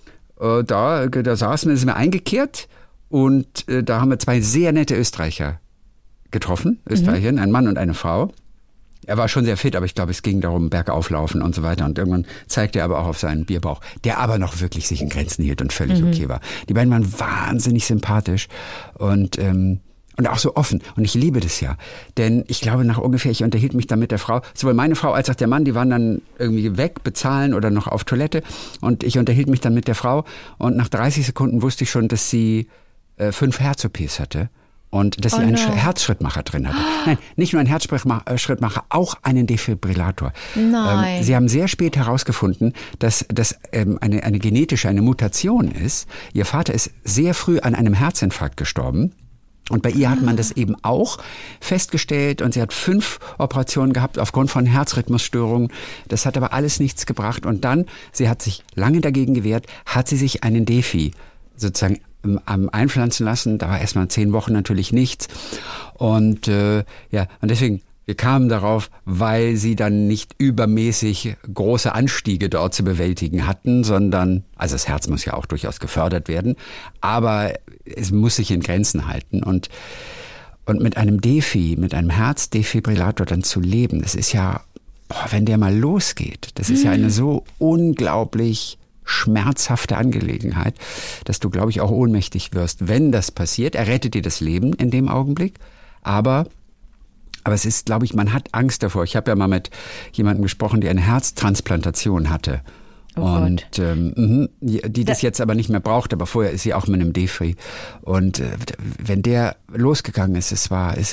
Da sind wir eingekehrt und da haben wir zwei sehr nette Österreicher getroffen. Österreicherin, ein Mann und eine Frau. Er war schon sehr fit, aber ich glaube, es ging darum, bergauflaufen und so weiter. Und irgendwann zeigte er aber auch auf seinen Bierbauch, der aber noch wirklich sich in Grenzen hielt und völlig okay war. Die beiden waren wahnsinnig sympathisch und auch so offen. Und ich liebe das ja. Denn ich glaube, ich unterhielt mich dann mit der Frau, sowohl meine Frau als auch der Mann, die waren dann irgendwie weg, bezahlen oder noch auf Toilette. Und ich unterhielt mich dann mit der Frau. Und nach 30 Sekunden wusste ich schon, dass sie 5 Herz-OPs hatte. Und dass sie einen Herzschrittmacher drin hatte. Nein, nicht nur einen Herzschrittmacher, auch einen Defibrillator.
Nein.
Sie haben sehr spät herausgefunden, dass das eine genetische, eine Mutation ist. Ihr Vater ist sehr früh an einem Herzinfarkt gestorben. Und bei ihr hat man das eben auch festgestellt und sie hat 5 Operationen gehabt aufgrund von Herzrhythmusstörungen. Das hat aber alles nichts gebracht. Und dann, sie hat sich lange dagegen gewehrt, hat sie sich einen Defi sozusagen einpflanzen lassen. Da war erstmal 10 Wochen natürlich nichts. Und und deswegen, wir kamen darauf, weil sie dann nicht übermäßig große Anstiege dort zu bewältigen hatten, sondern, also das Herz muss ja auch durchaus gefördert werden, aber es muss sich in Grenzen halten. Und mit einem mit einem Herzdefibrillator dann zu leben, das ist ja, wenn der mal losgeht, das ist ja eine so unglaublich schmerzhafte Angelegenheit, dass du, glaube ich, auch ohnmächtig wirst, wenn das passiert. Er rettet dir das Leben in dem Augenblick, aber es ist, glaube ich, man hat Angst davor. Ich habe ja mal mit jemandem gesprochen, der eine Herztransplantation hatte. Und die das jetzt aber nicht mehr braucht, aber vorher ist sie auch mit einem Defri. Und wenn der losgegangen ist, es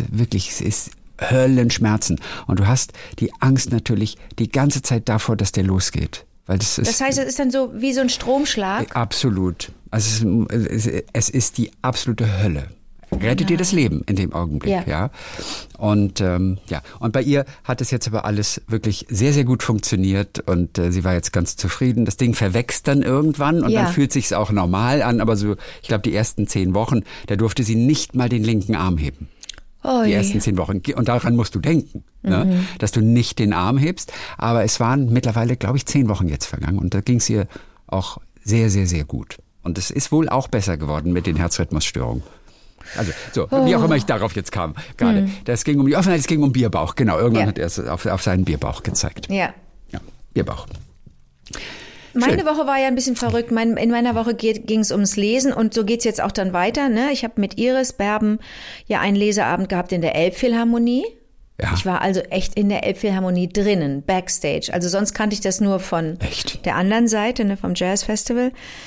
ist Höllenschmerzen. Und du hast die Angst natürlich die ganze Zeit davor, dass der losgeht. Weil das
heißt, es ist dann so wie so ein Stromschlag?
Absolut. Also es ist die absolute Hölle. Rettet dir das Leben in dem Augenblick, ja. Und und bei ihr hat es jetzt aber alles wirklich sehr, sehr gut funktioniert und sie war jetzt ganz zufrieden. Das Ding verwächst dann irgendwann und dann fühlt sich's auch normal an, aber so, ich glaube, die ersten 10 Wochen, da durfte sie nicht mal den linken Arm heben. Die ersten 10 Wochen. Und daran musst du denken, ne? Dass du nicht den Arm hebst. Aber es waren mittlerweile, glaube ich, 10 Wochen jetzt vergangen. Und da ging es ihr auch sehr, sehr, sehr gut. Und es ist wohl auch besser geworden mit den Herzrhythmusstörungen. Also, so, wie auch immer ich darauf jetzt kam, gerade. Das ging um die Offenheit, es ging um Bierbauch, genau. Irgendwann hat er es auf seinen Bierbauch gezeigt.
Ja.
Ja, Bierbauch.
Meine Woche war ja ein bisschen verrückt. In meiner Woche ging es ums Lesen und so geht's jetzt auch dann weiter. Ne? Ich habe mit Iris Berben ja einen Leseabend gehabt in der Elbphilharmonie. Ja. Ich war also echt in der Elbphilharmonie drinnen, Backstage. Also sonst kannte ich das nur von der anderen Seite, ne, vom Jazzfestival.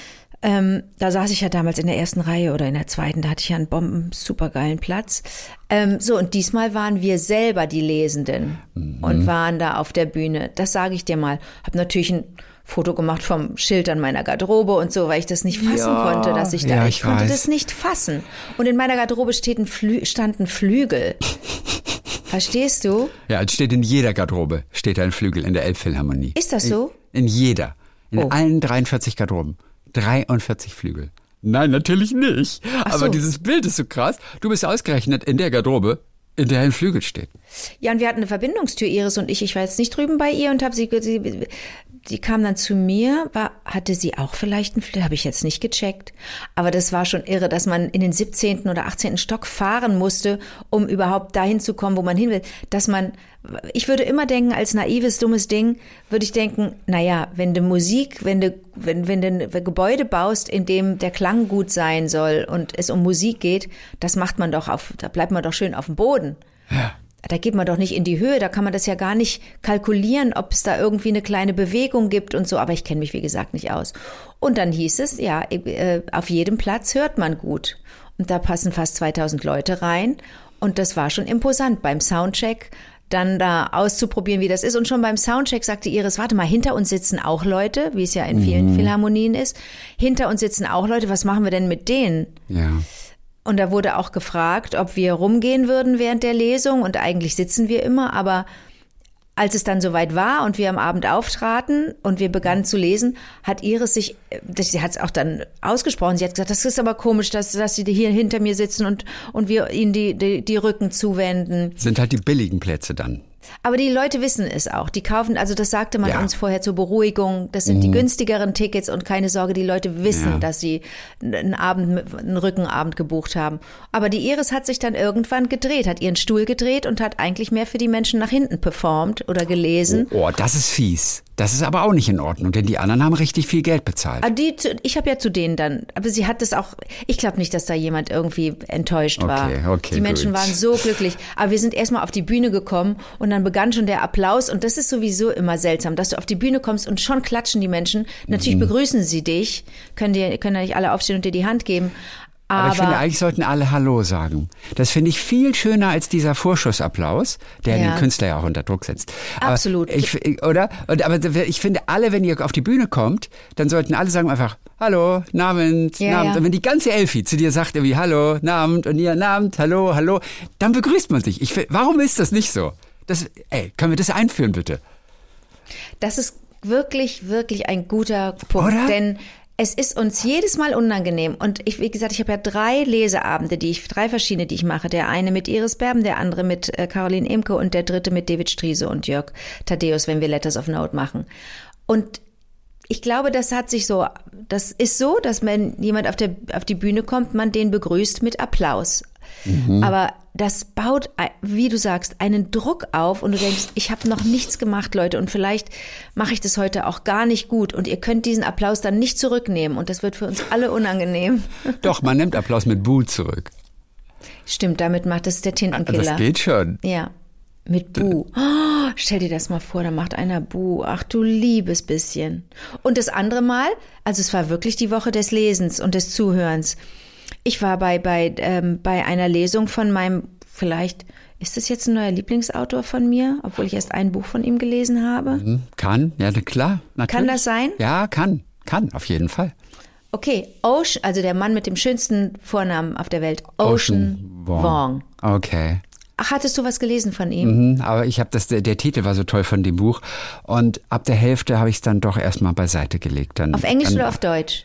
Da saß ich ja damals in der ersten Reihe oder in der zweiten, da hatte ich ja einen supergeilen Platz. So, und diesmal waren wir selber die Lesenden und waren da auf der Bühne. Das sage ich dir mal. Hab natürlich ein Foto gemacht vom Schild an meiner Garderobe und so, weil ich das nicht fassen konnte, dass ich da,
ja,
ich konnte das nicht fassen. Und in meiner Garderobe standen Flügel. Verstehst du?
Ja, es steht in jeder Garderobe, steht ein Flügel in der Elbphilharmonie.
Ist das so?
In jeder. In allen 43 Garderoben. 43 Flügel. Nein, natürlich nicht. Aber dieses Bild ist so krass. Du bist ausgerechnet in der Garderobe, in der ein Flügel steht.
Ja, und wir hatten eine Verbindungstür, Iris und ich. Ich war jetzt nicht drüben bei ihr und habe die kam dann zu mir. Hatte sie auch vielleicht einen Flügel? Habe ich jetzt nicht gecheckt. Aber das war schon irre, dass man in den 17. oder 18. Stock fahren musste, um überhaupt dahin zu kommen, wo man hin will. Ich würde immer denken, als naives, dummes Ding, würde ich denken, naja, wenn du ein Gebäude baust, in dem der Klang gut sein soll und es um Musik geht, da bleibt man doch schön auf dem Boden.
Ja.
Da geht man doch nicht in die Höhe, da kann man das ja gar nicht kalkulieren, ob es da irgendwie eine kleine Bewegung gibt und so, aber ich kenne mich, wie gesagt, nicht aus. Und dann hieß es, ja, auf jedem Platz hört man gut. Und da passen fast 2000 Leute rein und das war schon imposant beim Soundcheck, dann da auszuprobieren, wie das ist. Und schon beim Soundcheck sagte Iris, warte mal, hinter uns sitzen auch Leute, wie es ja in vielen Philharmonien ist. Hinter uns sitzen auch Leute, was machen wir denn mit denen?
Ja.
Und da wurde auch gefragt, ob wir rumgehen würden während der Lesung. Und eigentlich sitzen wir immer, aber als es dann soweit war und wir am Abend auftraten und wir begannen zu lesen, hat Iris sie hat es auch dann ausgesprochen, sie hat gesagt, das ist aber komisch, dass sie hier hinter mir sitzen und wir ihnen die Rücken zuwenden.
Sind halt die billigen Plätze dann.
Aber die Leute wissen es auch. Die kaufen, also das sagte man uns vorher zur Beruhigung, das sind die günstigeren Tickets und keine Sorge, die Leute wissen, dass sie einen Rückenabend gebucht haben. Aber die Iris hat sich dann irgendwann gedreht, hat ihren Stuhl gedreht und hat eigentlich mehr für die Menschen nach hinten performt oder gelesen.
Oh, das ist fies. Das ist aber auch nicht in Ordnung, denn die anderen haben richtig viel Geld bezahlt.
Aber ich habe ja zu denen dann, aber sie hat das auch, ich glaube nicht, dass da jemand irgendwie enttäuscht war.
Okay,
die Menschen waren so glücklich. Aber wir sind erstmal auf die Bühne gekommen und dann begann schon der Applaus und das ist sowieso immer seltsam, dass du auf die Bühne kommst und schon klatschen die Menschen. Natürlich begrüßen sie dich, können ja nicht alle aufstehen und dir die Hand geben.
Aber ich finde, eigentlich sollten alle Hallo sagen. Das finde ich viel schöner als dieser Vorschussapplaus, der den Künstler ja auch unter Druck setzt.
Absolut.
Aber ich finde, alle, wenn ihr auf die Bühne kommt, dann sollten alle sagen einfach Hallo, Namens, Namens. Und wenn die ganze Elfi zu dir sagt irgendwie Hallo, Namens und ihr Namens, Hallo, dann begrüßt man sich. Warum ist das nicht so? Können wir das einführen, bitte? Das
ist wirklich, wirklich ein guter Punkt.
Oder?
Denn es ist uns jedes Mal unangenehm. Und wie gesagt, ich habe ja 3 Leseabende, 3 verschiedene, die ich mache. Der eine mit Iris Berben, der andere mit Caroline Imke und der dritte mit David Striese und Jörg Thaddeus, wenn wir Letters of Note machen. Und ich glaube, das ist so, dass wenn jemand auf die Bühne kommt, man den begrüßt mit Applaus. Aber das baut, wie du sagst, einen Druck auf und du denkst, ich habe noch nichts gemacht, Leute, und vielleicht mache ich das heute auch gar nicht gut und ihr könnt diesen Applaus dann nicht zurücknehmen und das wird für uns alle unangenehm.
Doch, man nimmt Applaus mit Buh zurück.
Stimmt, damit macht es der Tintenkiller.
Das geht schon.
Ja, mit Buh. Oh, stell dir das mal vor, da macht einer Buh. Ach du liebes bisschen. Und das andere Mal, also es war wirklich die Woche des Lesens und des Zuhörens. Ich war bei einer Lesung von meinem, vielleicht, ist das jetzt ein neuer Lieblingsautor von mir, obwohl ich erst ein Buch von ihm gelesen habe?
Kann, ja klar, natürlich.
Kann das sein?
Ja, kann, auf jeden Fall.
Okay, Ocean, also der Mann mit dem schönsten Vornamen auf der Welt, Ocean Vuong.
Okay.
Ach, hattest du was gelesen von ihm?
Aber ich habe der Titel war so toll von dem Buch und ab der Hälfte habe ich es dann doch erstmal beiseite gelegt. Auf
Englisch oder auf Deutsch?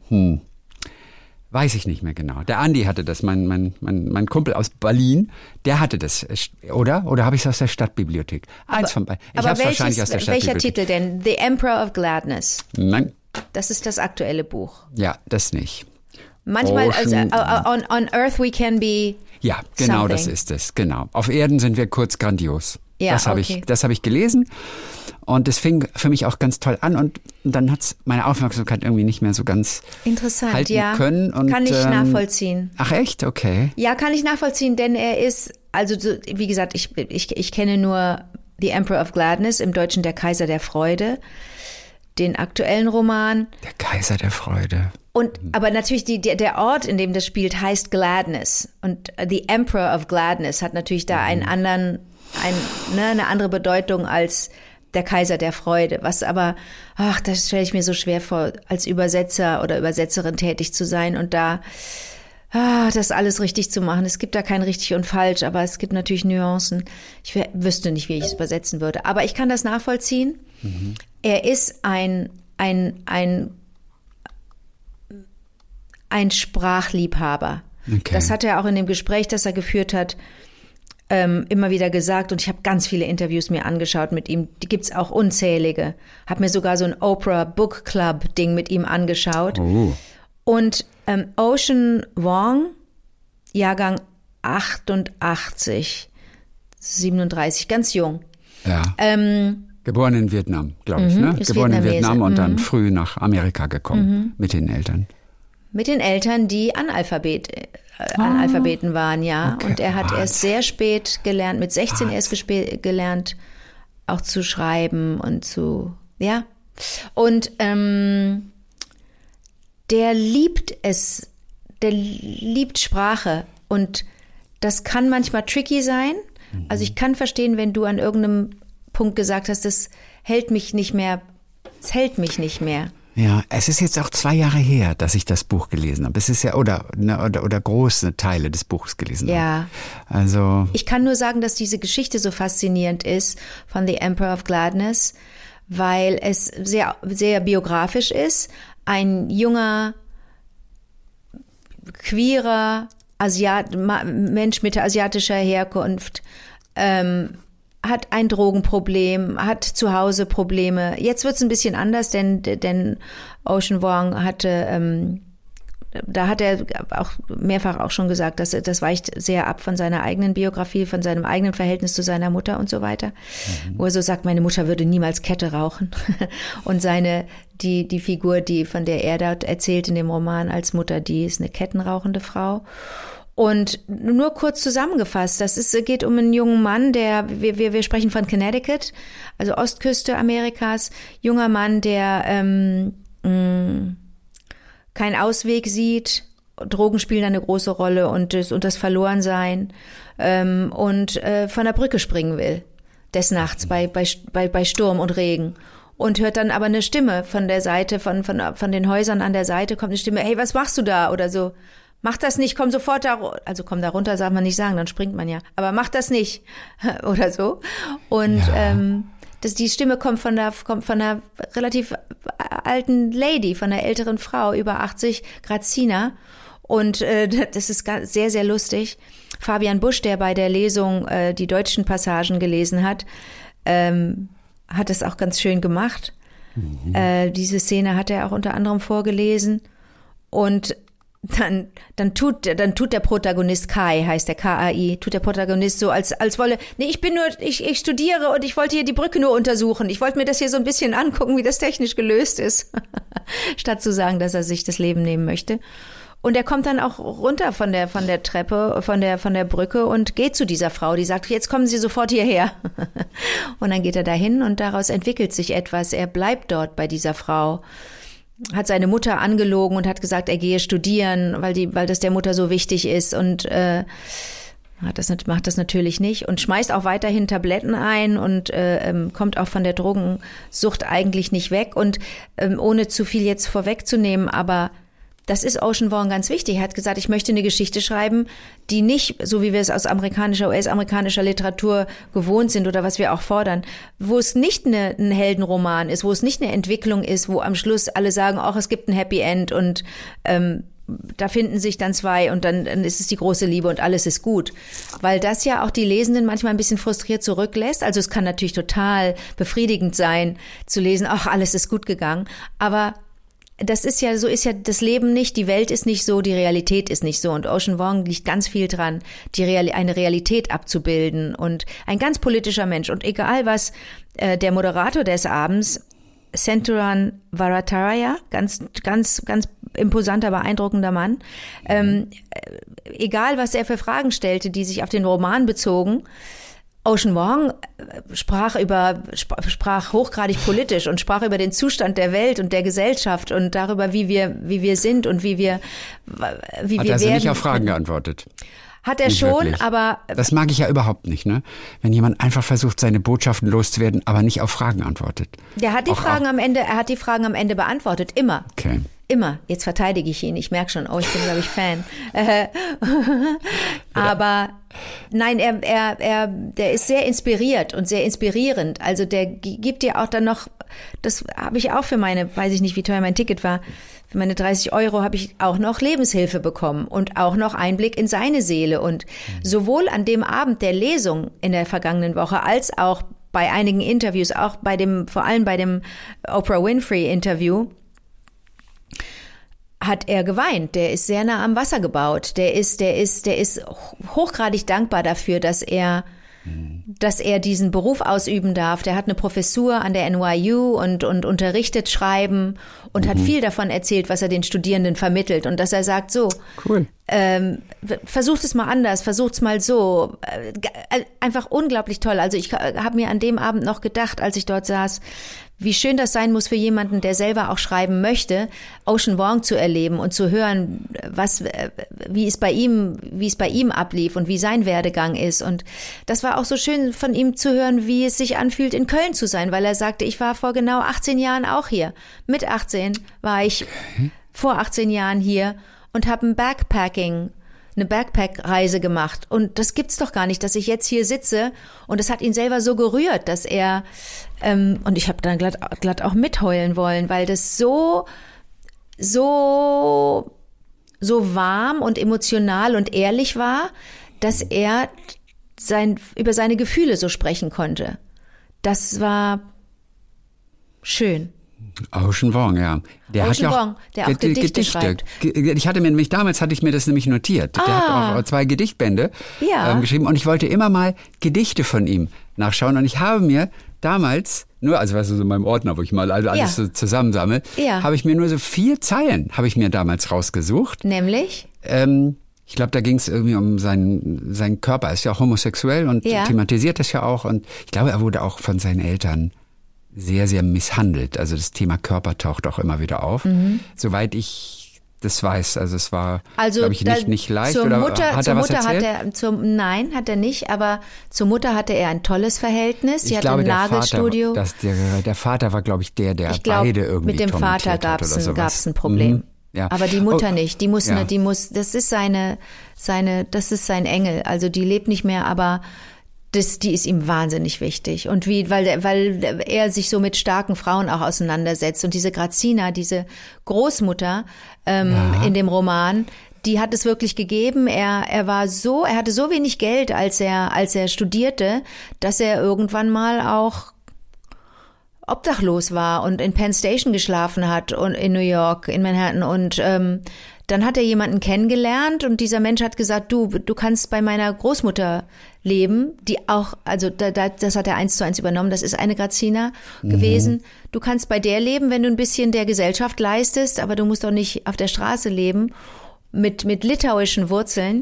Weiß ich nicht mehr genau. Der Andi hatte das, mein Kumpel aus Berlin, der hatte das, oder? Oder habe ich es aus der Stadtbibliothek? Eins von beiden. Ich habe es wahrscheinlich aus der Stadtbibliothek.
Welcher Titel denn? The Emperor of Gladness?
Nein.
Das ist das aktuelle Buch.
Ja, das nicht.
Manchmal, on Earth we can be
ja, genau,
something.
Das ist es, genau. Auf Erden sind wir kurz grandios.
Ja,
das habe ich gelesen und es fing für mich auch ganz toll an und dann hat es meine Aufmerksamkeit irgendwie nicht mehr so ganz halten können. Und,
kann ich nachvollziehen.
Ach echt? Okay.
Ja, kann ich nachvollziehen, denn er ist, also wie gesagt, ich kenne nur The Emperor of Gladness, im Deutschen Der Kaiser der Freude, den aktuellen Roman.
Der Kaiser der Freude.
Aber natürlich der Ort, in dem das spielt, heißt Gladness. Und The Emperor of Gladness hat natürlich da eine andere Bedeutung als der Kaiser der Freude. Was aber, das stelle ich mir so schwer vor, als Übersetzer oder Übersetzerin tätig zu sein und da das alles richtig zu machen. Es gibt da kein richtig und falsch, aber es gibt natürlich Nuancen. Ich wüsste nicht, wie ich es übersetzen würde. Aber ich kann das nachvollziehen. Mhm. Er ist ein Sprachliebhaber. Okay. Das hat er auch in dem Gespräch, das er geführt hat, immer wieder gesagt. Und ich habe ganz viele Interviews mir angeschaut mit ihm. Die gibt's auch unzählige. Habe mir sogar so ein Oprah Book Club Ding mit ihm angeschaut.
Oh.
Und Ocean Vuong, Jahrgang 88, 37, ganz jung.
Ja. Geboren in Vietnam, glaube ich. Ne? Geboren in Vietnam und dann früh nach Amerika gekommen mit den Eltern.
Mit den Eltern, die Analphabeten waren, ja. Okay. Und er hat erst sehr spät gelernt, mit 16 erst gelernt, auch zu schreiben und ja. Und der liebt Sprache und das kann manchmal tricky sein. Also ich kann verstehen, wenn du an irgendeinem Punkt gesagt hast, es hält mich nicht mehr.
Ja, es ist jetzt auch 2 Jahre her, dass ich das Buch gelesen habe. Es ist ja, oder große Teile des Buches gelesen habe. Also.
Ich kann nur sagen, dass diese Geschichte so faszinierend ist von The Emperor of Gladness, weil es sehr, sehr biografisch ist. Ein junger, queerer Mensch mit asiatischer Herkunft, hat ein Drogenproblem, hat zu Hause Probleme. Jetzt wird's ein bisschen anders, denn Ocean Vuong hatte, da hat er auch mehrfach auch schon gesagt, dass das weicht sehr ab von seiner eigenen Biografie, von seinem eigenen Verhältnis zu seiner Mutter und so weiter. Wo er so sagt, meine Mutter würde niemals Kette rauchen. Und die Figur, von der er dort erzählt in dem Roman als Mutter, die ist eine kettenrauchende Frau. Und nur kurz zusammengefasst, geht um einen jungen Mann, wir sprechen von Connecticut, also Ostküste Amerikas, junger Mann, der keinen Ausweg sieht, Drogen spielen eine große Rolle und das Verlorensein und von der Brücke springen will, des Nachts bei Sturm und Regen. Und hört dann aber eine Stimme von der Seite, von den Häusern an der Seite, kommt eine Stimme, hey, was machst du da? Oder so. Mach das nicht, komm sofort da, also komm da runter, darf man nicht sagen, dann springt man ja. Aber mach das nicht, oder so. Und die Stimme kommt von einer relativ alten Lady, von einer älteren Frau, über 80, Grazina. Und das ist sehr, sehr lustig. Fabian Busch, der bei der Lesung die deutschen Passagen gelesen hat es auch ganz schön gemacht. Diese Szene hat er auch unter anderem vorgelesen. Und dann tut der Protagonist Kai, heißt der K-A-I, tut der Protagonist so, als wolle, nee, ich studiere und ich wollte hier die Brücke nur untersuchen. Ich wollte mir das hier so ein bisschen angucken, wie das technisch gelöst ist. Statt zu sagen, dass er sich das Leben nehmen möchte. Und er kommt dann auch runter von der Treppe, von der Brücke und geht zu dieser Frau, die sagt, jetzt kommen Sie sofort hierher. Und dann geht er dahin und daraus entwickelt sich etwas. Er bleibt dort bei dieser Frau. Hat seine Mutter angelogen und hat gesagt, er gehe studieren, weil das der Mutter so wichtig ist und macht das natürlich nicht und schmeißt auch weiterhin Tabletten ein und kommt auch von der Drogensucht eigentlich nicht weg und ohne zu viel jetzt vorwegzunehmen, aber das ist Ocean Vuong ganz wichtig. Er hat gesagt, ich möchte eine Geschichte schreiben, die nicht, so wie wir es aus US-amerikanischer Literatur gewohnt sind oder was wir auch fordern, wo es nicht ein Heldenroman ist, wo es nicht eine Entwicklung ist, wo am Schluss alle sagen, ach, es gibt ein Happy End und da finden sich dann 2 und dann ist es die große Liebe und alles ist gut. Weil das ja auch die Lesenden manchmal ein bisschen frustriert zurücklässt. Also es kann natürlich total befriedigend sein, zu lesen, ach, alles ist gut gegangen, aber das ist ja das Leben nicht, die Welt ist nicht so, die Realität ist nicht so. Und Ocean Vuong liegt ganz viel dran, eine Realität abzubilden und ein ganz politischer Mensch. Und egal was der Moderator des Abends, Senthuran Varataraya, ganz imposanter, beeindruckender Mann, egal was er für Fragen stellte, die sich auf den Roman bezogen, Ocean Vuong sprach hochgradig politisch und sprach über den Zustand der Welt und der Gesellschaft und darüber, wie wir sind und wie wir werden.
Hat also nicht auf Fragen geantwortet?
Hat er
nicht
schon,
wirklich.
Aber...
Das mag ich ja überhaupt nicht, ne? Wenn jemand einfach versucht, seine Botschaften loszuwerden, aber nicht auf Fragen antwortet.
Er hat die Fragen am Ende beantwortet, immer.
Okay.
Immer. Jetzt verteidige ich ihn. Ich merke schon, ich bin, glaube ich, Fan. Aber nein, der ist sehr inspiriert und sehr inspirierend. Also der gibt dir auch dann noch, das habe ich auch für weiß ich nicht, wie teuer mein Ticket war, für meine 30 € habe ich auch noch Lebenshilfe bekommen und auch noch Einblick in seine Seele. Und sowohl an dem Abend der Lesung in der vergangenen Woche als auch bei einigen Interviews, auch vor allem bei dem Oprah Winfrey Interview, hat er geweint. Der ist sehr nah am Wasser gebaut. Der ist hochgradig dankbar dafür, dass er diesen Beruf ausüben darf. Der hat eine Professur an der NYU und unterrichtet Schreiben und hat viel davon erzählt, was er den Studierenden vermittelt. Und dass er sagt, so,
cool.
Versucht es mal anders, versucht es mal so. Einfach unglaublich toll. Also ich habe mir an dem Abend noch gedacht, als ich dort saß, wie schön das sein muss für jemanden, der selber auch schreiben möchte, Ocean Vuong zu erleben und zu hören, wie es bei ihm ablief und wie sein Werdegang ist. Und das war auch so schön von ihm zu hören, wie es sich anfühlt, in Köln zu sein, weil er sagte, ich war vor genau 18 Jahren auch hier. Mit 18 war ich vor 18 Jahren hier und habe eine Backpack-Reise gemacht. Und das gibt's doch gar nicht, dass ich jetzt hier sitze. Und das hat ihn selber so gerührt, dass er, und ich habe dann glatt auch mitheulen wollen, weil das so warm und emotional und ehrlich war, dass er über seine Gefühle so sprechen konnte. Das war schön.
Ocean Vuong, ja. Der hat ja auch Gedichte schreibt. Damals hatte ich mir das nämlich notiert. Der hat auch 2 Gedichtbände geschrieben und ich wollte immer mal Gedichte von ihm nachschauen und ich habe mir damals, also so in meinem Ordner, wo ich mal alles so zusammensammle, habe ich mir nur so 4 Zeilen, habe ich mir damals rausgesucht.
Nämlich?
Ich glaube, da ging es irgendwie um seinen Körper. Er ist ja auch homosexuell und thematisiert das ja auch und ich glaube, er wurde auch von seinen Eltern sehr, sehr misshandelt. Also das Thema Körper taucht auch immer wieder auf. Soweit ich das weiß. Also es war, glaube ich, nicht leicht.
Zur
oder
Mutter,
hat er was erzählt?
Nein, hat er nicht. Aber zur Mutter hatte er ein tolles Verhältnis. Sie hatte ein Nagelstudio.
Der Vater war, glaube ich, der beide irgendwie
mit dem Vater gab es ein Problem.
Ja.
Aber die Mutter nicht. Das ist das ist sein Engel. Also die lebt nicht mehr, aber die ist ihm wahnsinnig wichtig. Und weil er sich so mit starken Frauen auch auseinandersetzt. Und diese Grazina, diese Großmutter in dem Roman, die hat es wirklich gegeben. Er hatte so wenig Geld, als er studierte, dass er irgendwann mal auch obdachlos war und in Penn Station geschlafen hat und in New York, in Manhattan. Und dann hat er jemanden kennengelernt und dieser Mensch hat gesagt, du kannst bei meiner Großmutter leben, die auch, also das hat er 1:1 übernommen, das ist eine Grazina gewesen. Du kannst bei der leben, wenn du ein bisschen der Gesellschaft leistest, aber du musst doch nicht auf der Straße leben, mit litauischen Wurzeln,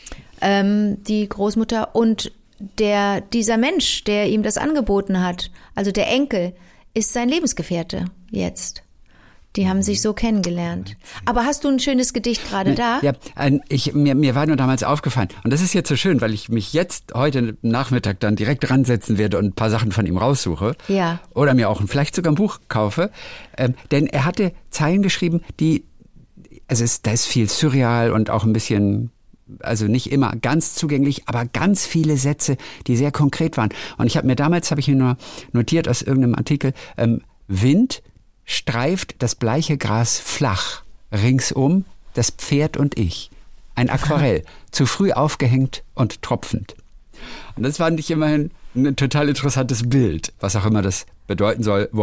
die Großmutter. Und dieser Mensch, der ihm das angeboten hat, also der Enkel, ist sein Lebensgefährte jetzt. Die haben sich so kennengelernt. Aber hast du ein schönes Gedicht gerade da?
Ja, mir war nur damals aufgefallen. Und das ist jetzt so schön, weil ich mich jetzt heute Nachmittag dann direkt ransetzen werde und ein paar Sachen von ihm raussuche.
Ja.
Oder mir auch vielleicht sogar ein Buch kaufe. Denn er hatte Zeilen geschrieben, da ist viel surreal und auch ein bisschen, also nicht immer ganz zugänglich, aber ganz viele Sätze, die sehr konkret waren. Und ich habe mir nur notiert aus irgendeinem Artikel, Wind streift das bleiche Gras flach, ringsum das Pferd und ich. Ein Aquarell, zu früh aufgehängt und tropfend. Und das fand ich immerhin ein total interessantes Bild, was auch immer das bedeuten soll, wo auch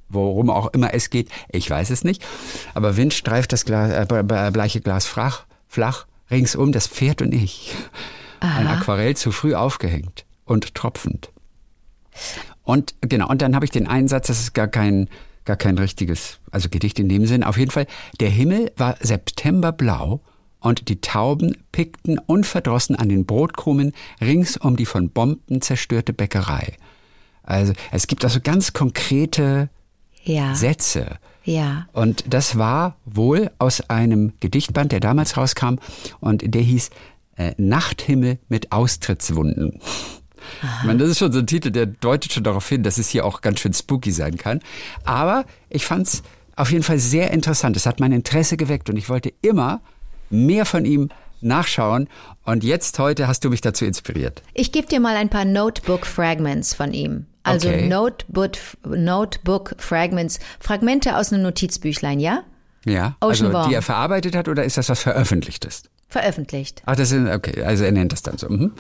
worum auch immer es geht, ich weiß es nicht. Aber Wind streift das bleiche Glas flach, ringsum das Pferd und ich. Aha. Ein Aquarell zu früh aufgehängt und tropfend. Und genau, und dann habe ich den Einsatz, das ist gar kein richtiges, also Gedicht in dem Sinn. Auf jeden Fall, der Himmel war septemberblau und die Tauben pickten unverdrossen an den Brotkrumen rings um die von Bomben zerstörte Bäckerei. Also es gibt also ganz konkrete Sätze. Ja. Und das war wohl aus einem Gedichtband, der damals rauskam und der hieß Nachthimmel mit Austrittswunden. Aha. Ich meine, das ist schon so ein Titel, der deutet schon darauf hin, dass es hier auch ganz schön spooky sein kann. Aber ich fand es auf jeden Fall sehr interessant. Es hat mein Interesse geweckt und ich wollte immer mehr von ihm nachschauen. Und jetzt heute hast du mich dazu inspiriert.
Ich gebe dir mal ein paar Notebook-Fragments von ihm. Also okay. Notebook-Fragments, Fragmente aus einem Notizbüchlein, ja?
Ja,
Ocean
also
Worm.
Die er verarbeitet hat oder ist das was veröffentlicht ist?
Veröffentlicht.
Ach, das ist, okay, also er nennt das dann so. Mhm.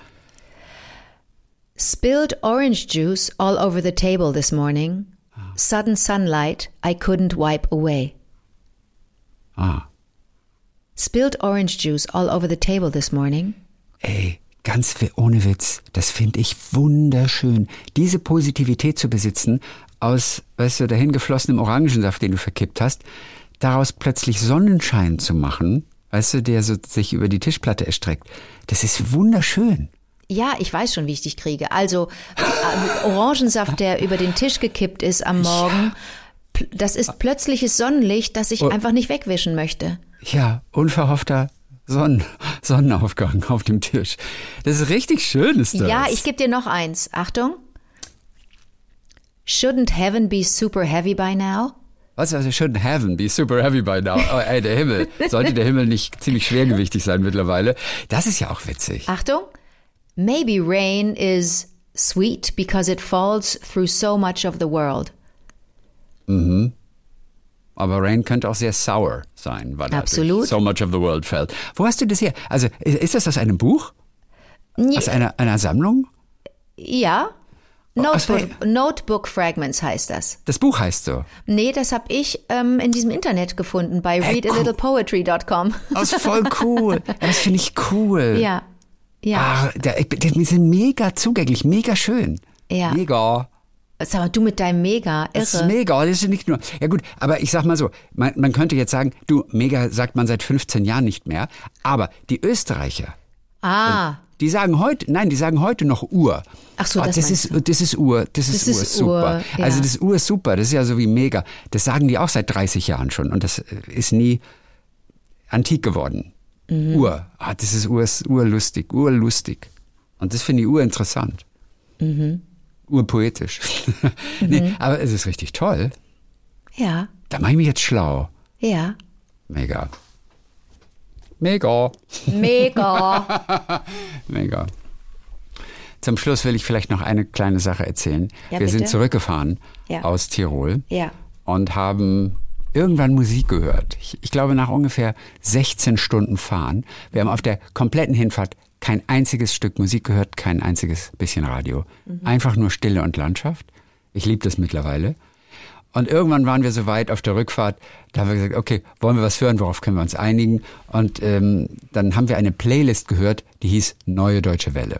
Spilled orange juice all over the table this morning. Sudden sunlight I couldn't wipe away. Spilled orange juice all over the table this morning.
Ey, ganz ohne Witz, das finde ich wunderschön. Diese Positivität zu besitzen, aus, weißt du, dahingeflossenem Orangensaft, den du verkippt hast, daraus plötzlich Sonnenschein zu machen, weißt du, der so sich über die Tischplatte erstreckt. Das ist wunderschön.
Ja, ich weiß schon, wie ich dich kriege. Also Orangensaft, der über den Tisch gekippt ist am Morgen, das ist plötzliches Sonnenlicht, das ich einfach nicht wegwischen möchte.
Ja, unverhoffter Sonnenaufgang auf dem Tisch. Das ist richtig schön, ist das.
Ja, ich gebe dir noch eins. Achtung. Shouldn't heaven be super heavy by now?
Was? Also shouldn't heaven be super heavy by now? Oh, ey, der Himmel. Sollte der Himmel nicht ziemlich schwergewichtig sein mittlerweile? Das ist ja auch witzig.
Achtung. Maybe rain is sweet because it falls through so much of the world.
Mhm. Aber Rain könnte auch sehr sour sein, weil
absolut.
So much of the world fell. Wo hast du das her? Also ist das aus einem Buch? Ja. Aus einer Sammlung?
Ja. Notebook Fragments heißt das.
Das Buch heißt so?
Nee, das habe ich in diesem Internet gefunden, bei readalittlepoetry.com.
Das ist voll cool. Das finde ich cool.
Ja. Ja.
Die sind mega zugänglich, mega schön.
Ja.
Mega.
Sag mal, du mit deinem Mega, irre.
Das ist mega, das ist nicht nur... Ja gut, aber ich sag mal so, man könnte jetzt sagen, du, mega sagt man seit 15 Jahren nicht mehr, aber die Österreicher, die sagen heute noch Ur.
Ach so,
das ist Ur, das ist Ur, super. Ja. Also das Ur ist super, das ist ja so wie mega. Das sagen die auch seit 30 Jahren schon und das ist nie antik geworden. Mhm. Ur, das ist urlustig. Und das finde ich urinteressant. Mhm. Urpoetisch. Nee, aber es ist richtig toll.
Ja.
Da mache ich mich jetzt schlau.
Ja.
Mega. Zum Schluss will ich vielleicht noch eine kleine Sache erzählen.
Ja,
wir
bitte?
sind zurückgefahren aus Tirol und haben irgendwann Musik gehört. Ich glaube, nach ungefähr 16 Stunden Fahren. Wir haben auf der kompletten Hinfahrt kein einziges Stück Musik gehört, kein einziges bisschen Radio. Einfach nur Stille und Landschaft. Ich liebe das mittlerweile. Und irgendwann waren wir so weit auf der Rückfahrt, da haben wir gesagt, okay, wollen wir was hören, worauf können wir uns einigen? Und dann haben wir eine Playlist gehört, die hieß Neue Deutsche Welle.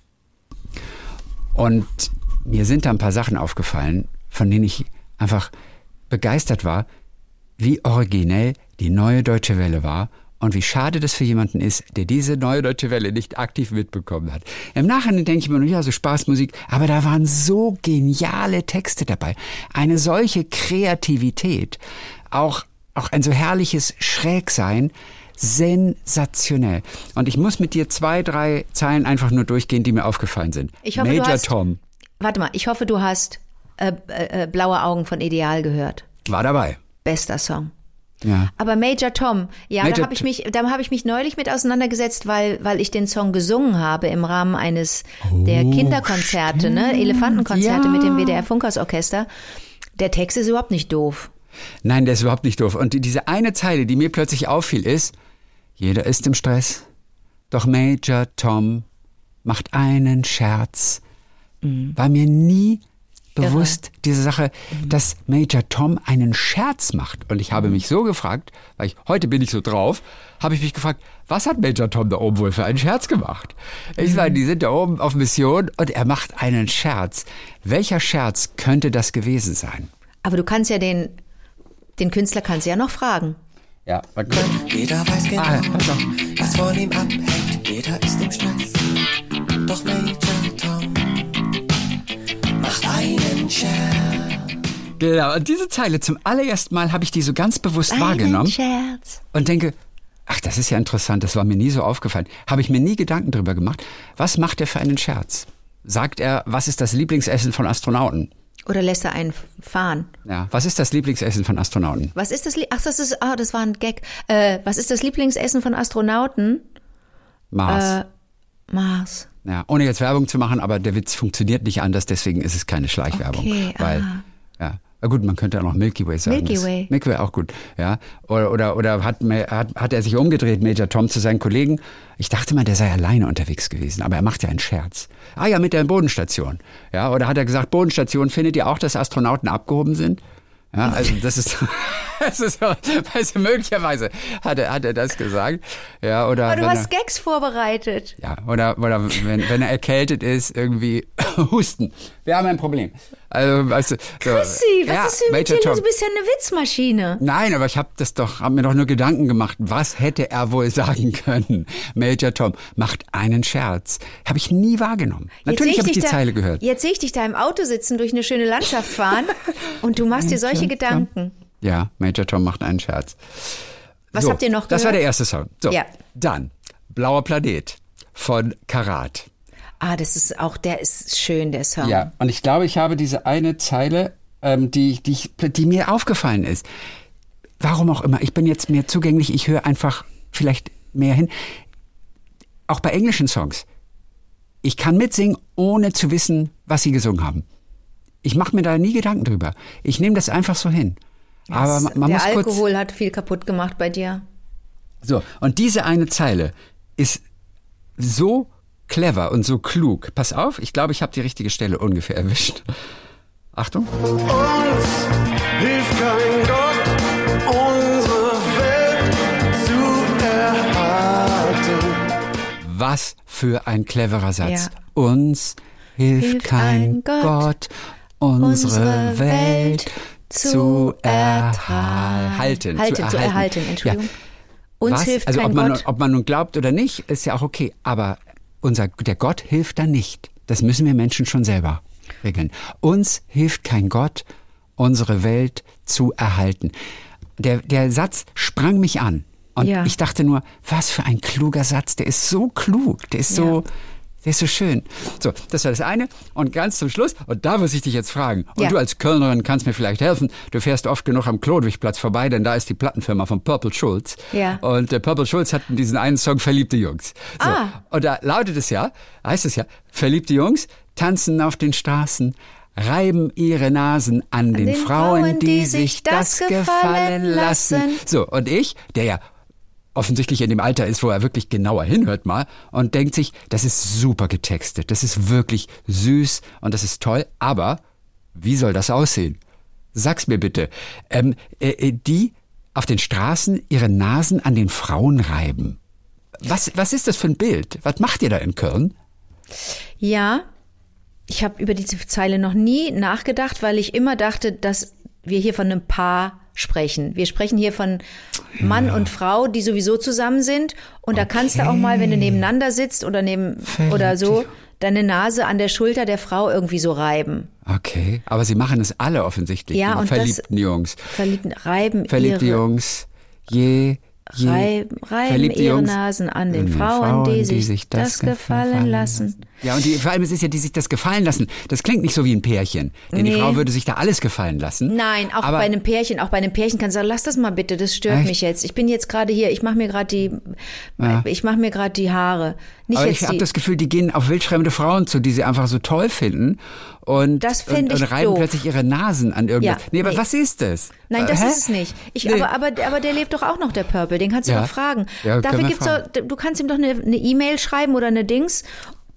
Und mir sind da ein paar Sachen aufgefallen, von denen ich einfach begeistert war, wie originell die Neue Deutsche Welle war und wie schade das für jemanden ist, der diese Neue Deutsche Welle nicht aktiv mitbekommen hat. Im Nachhinein denke ich mir nur, ja, so Spaßmusik, aber da waren so geniale Texte dabei. Eine solche Kreativität, auch ein so herrliches Schrägsein, sensationell. Und ich muss mit dir 2, 3 Zeilen einfach nur durchgehen, die mir aufgefallen sind.
Ich hoffe,
Major Tom.
Warte mal, ich hoffe, du hast Blaue Augen von Ideal gehört.
War dabei.
Bester Song.
Ja.
Aber Major Tom, da habe ich mich neulich mit auseinandergesetzt, weil ich den Song gesungen habe im Rahmen eines der Kinderkonzerte, Elefantenkonzerte mit dem WDR Funkhausorchester. Der Text ist überhaupt nicht doof.
Nein, der ist überhaupt nicht doof. Und diese eine Zeile, die mir plötzlich auffiel, ist: Jeder ist im Stress, doch Major Tom macht einen Scherz. War mir nie bewusst diese Sache, dass Major Tom einen Scherz macht. Und ich habe mich so gefragt, weil heute bin ich so drauf, habe ich mich gefragt, was hat Major Tom da oben wohl für einen Scherz gemacht? Ich meine, die sind da oben auf Mission und er macht einen Scherz. Welcher Scherz könnte das gewesen sein?
Aber du kannst ja den Künstler kannst du ja noch fragen.
Ja,
jeder weiß genau, was von ihm abhängt. Jeder ist im Stress. Doch Major Tom macht einen Scherz.
Genau, und diese Zeile zum allerersten Mal habe ich die so ganz bewusst wahrgenommen.
Scherz.
Und denke, ach, das ist ja interessant, das war mir nie so aufgefallen. Habe ich mir nie Gedanken drüber gemacht. Was macht er für einen Scherz? Sagt er, was ist das Lieblingsessen von Astronauten?
Oder lässt er einen fahren?
Ja, was ist das Lieblingsessen von Astronauten?
Was ist das? Das war ein Gag. Was ist das Lieblingsessen von Astronauten?
Mars.
Mars.
Ja, ohne jetzt Werbung zu machen, aber der Witz funktioniert nicht anders, deswegen ist es keine Schleichwerbung. Okay, weil, ja. Na gut, man könnte auch noch Milky Way sagen.
Milky Way.
Milky Way auch gut, ja. Oder hat er sich umgedreht, Major Tom, zu seinen Kollegen? Ich dachte mal, der sei alleine unterwegs gewesen, aber er macht ja einen Scherz. Ah ja, mit der Bodenstation. Ja, oder hat er gesagt, Bodenstation, findet ihr auch, dass Astronauten abgehoben sind? Ja, also das ist so, also möglicherweise hat er das gesagt. Ja, oder
aber du hast Gags vorbereitet.
Ja, oder wenn er erkältet ist, irgendwie husten. Wir haben ein Problem. Also, weißt du, so,
Chrissy, was ist denn mit dir? Du bist ja eine Witzmaschine.
Nein, aber ich habe mir doch nur Gedanken gemacht, was hätte er wohl sagen können? Major Tom macht einen Scherz. Habe ich nie wahrgenommen. Natürlich habe ich die Zeile gehört.
Jetzt sehe ich dich da im Auto sitzen, durch eine schöne Landschaft fahren und du machst dir solche Gedanken.
Ja, Major Tom macht einen Scherz.
Was habt ihr noch gehört?
Das war der erste Song. So,
ja.
Dann Blauer Planet von Karat.
Der ist schön, der Song.
Ja, und ich glaube, ich habe diese eine Zeile, die mir aufgefallen ist. Warum auch immer, ich bin jetzt mehr zugänglich, ich höre einfach vielleicht mehr hin. Auch bei englischen Songs. Ich kann mitsingen, ohne zu wissen, was sie gesungen haben. Ich mache mir da nie Gedanken drüber. Ich nehme das einfach so hin. Aber man muss
der Alkohol hat viel kaputt gemacht bei dir.
So, und diese eine Zeile ist so clever und so klug. Pass auf, ich glaube, ich habe die richtige Stelle ungefähr erwischt. Achtung.
Uns hilft kein Gott, unsere Welt zu erhalten.
Was für ein cleverer Satz. Ja. Uns hilft kein Gott, unsere Welt zu erhalten.
Zu erhalten, Entschuldigung. Ja. Uns hilft kein Gott.
Ob man nun glaubt oder nicht, ist ja auch okay. Aber der Gott hilft dann nicht. Das müssen wir Menschen schon selber regeln. Uns hilft kein Gott, unsere Welt zu erhalten. Der Satz sprang mich an. Und ich dachte nur, was für ein kluger Satz. Der ist so klug. Der ist so schön. So, das war das eine. Und ganz zum Schluss, und da muss ich dich jetzt fragen, und du als Kölnerin kannst mir vielleicht helfen, du fährst oft genug am Klodwigplatz vorbei, denn da ist die Plattenfirma von Purple Schulz. Ja. Und der Purple Schulz hat diesen einen Song Verliebte Jungs. So. Und da heißt es ja, verliebte Jungs tanzen auf den Straßen, reiben ihre Nasen an den Frauen, die sich das gefallen lassen. So, und ich, der ja offensichtlich in dem Alter ist, wo er wirklich genauer hinhört mal und denkt sich, das ist super getextet, das ist wirklich süß und das ist toll, aber wie soll das aussehen? Sag's mir bitte. Die auf den Straßen ihre Nasen an den Frauen reiben. Was ist das für ein Bild? Was macht ihr da in Köln?
Ja, ich habe über diese Zeile noch nie nachgedacht, weil ich immer dachte, dass wir hier von einem Paar sprechen. Wir sprechen hier von Mann und Frau, die sowieso zusammen sind. Und da kannst du auch mal, wenn du nebeneinander sitzt oder oder so, deine Nase an der Schulter der Frau irgendwie so reiben.
Okay, aber sie machen es alle offensichtlich.
Ja, und
verliebten Jungs.
Verliebte
Jungs,
reiben ihre Nasen an den Frauen, die sich das gefallen lassen.
Ja, und vor allem es ist ja, die sich das gefallen lassen. Das klingt nicht so wie ein Pärchen. Denn die Frau würde sich da alles gefallen lassen.
Nein, bei einem Pärchen kannst du sagen, lass das mal bitte, das stört mich jetzt. Ich bin jetzt gerade hier, ich mache mir gerade die Haare. Nicht
aber
jetzt
ich habe das Gefühl, die gehen auf wildfremde Frauen zu, die sie einfach so toll finden und reiben plötzlich ihre Nasen an irgendwas. Ja, aber was ist das?
Nein, das ist es nicht. Aber der lebt doch auch noch, der Purple, den kannst du doch fragen. Ja, dafür gibt's doch, du kannst ihm doch eine E-Mail schreiben oder eine Dings.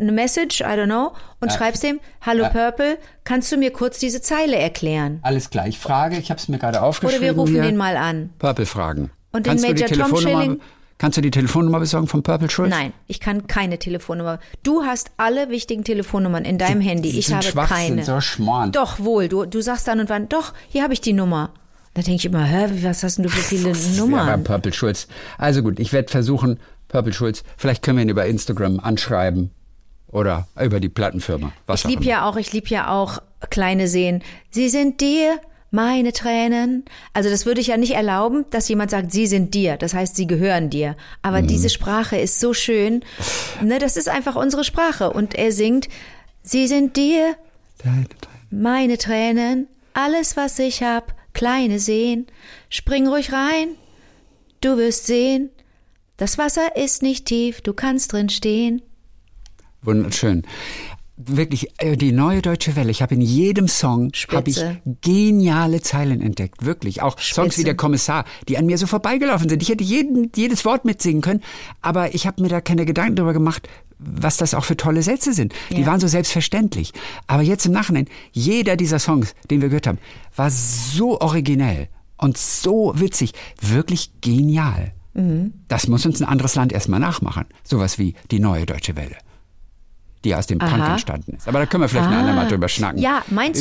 eine Message, I don't know, und schreibst dem, hallo Purple, kannst du mir kurz diese Zeile erklären?
Alles klar, ich frage, ich habe es mir gerade aufgeschrieben.
Oder wir rufen
hier.
den mal an.
Purple fragen.
Und den Major Tom Schilling?
Kannst du die Telefonnummer besorgen von Purple Schulz?
Nein, ich kann keine Telefonnummer. Du hast alle wichtigen Telefonnummern in deinem Handy. Ich habe keine.
So schmarrn.
Doch, wohl. Du sagst dann und wann, doch, hier habe ich die Nummer. Da denke ich immer, was hast denn du für viele Nummern?
Ja, Purple Schulz. Also gut, ich werde versuchen, Purple Schulz, vielleicht können wir ihn über Instagram anschreiben oder über die Plattenfirma. Ich liebe
ja auch kleine Seen. Sie sind dir meine Tränen. Also das würde ich ja nicht erlauben, dass jemand sagt, sie sind dir. Das heißt, sie gehören dir. Aber diese Sprache ist so schön. Ne, das ist einfach unsere Sprache. Und er singt, sie sind dir meine Tränen. Alles, was ich hab, kleine Seen. Spring ruhig rein, du wirst sehen. Das Wasser ist nicht tief, du kannst drin stehen.
Wunderschön. Wirklich, die Neue Deutsche Welle. Ich habe in jedem Song geniale Zeilen entdeckt. Wirklich. Auch Spitze. Songs wie Der Kommissar, die an mir so vorbeigelaufen sind. Ich hätte jedes Wort mitsingen können, aber ich habe mir da keine Gedanken darüber gemacht, was das auch für tolle Sätze sind. Die waren so selbstverständlich. Aber jetzt im Nachhinein, jeder dieser Songs, den wir gehört haben, war so originell und so witzig. Wirklich genial. Das muss uns ein anderes Land erstmal nachmachen. Sowas wie die Neue Deutsche Welle, die aus dem Punk entstanden ist. Aber da können wir vielleicht ein andermal drüber schnacken.
Ja, mein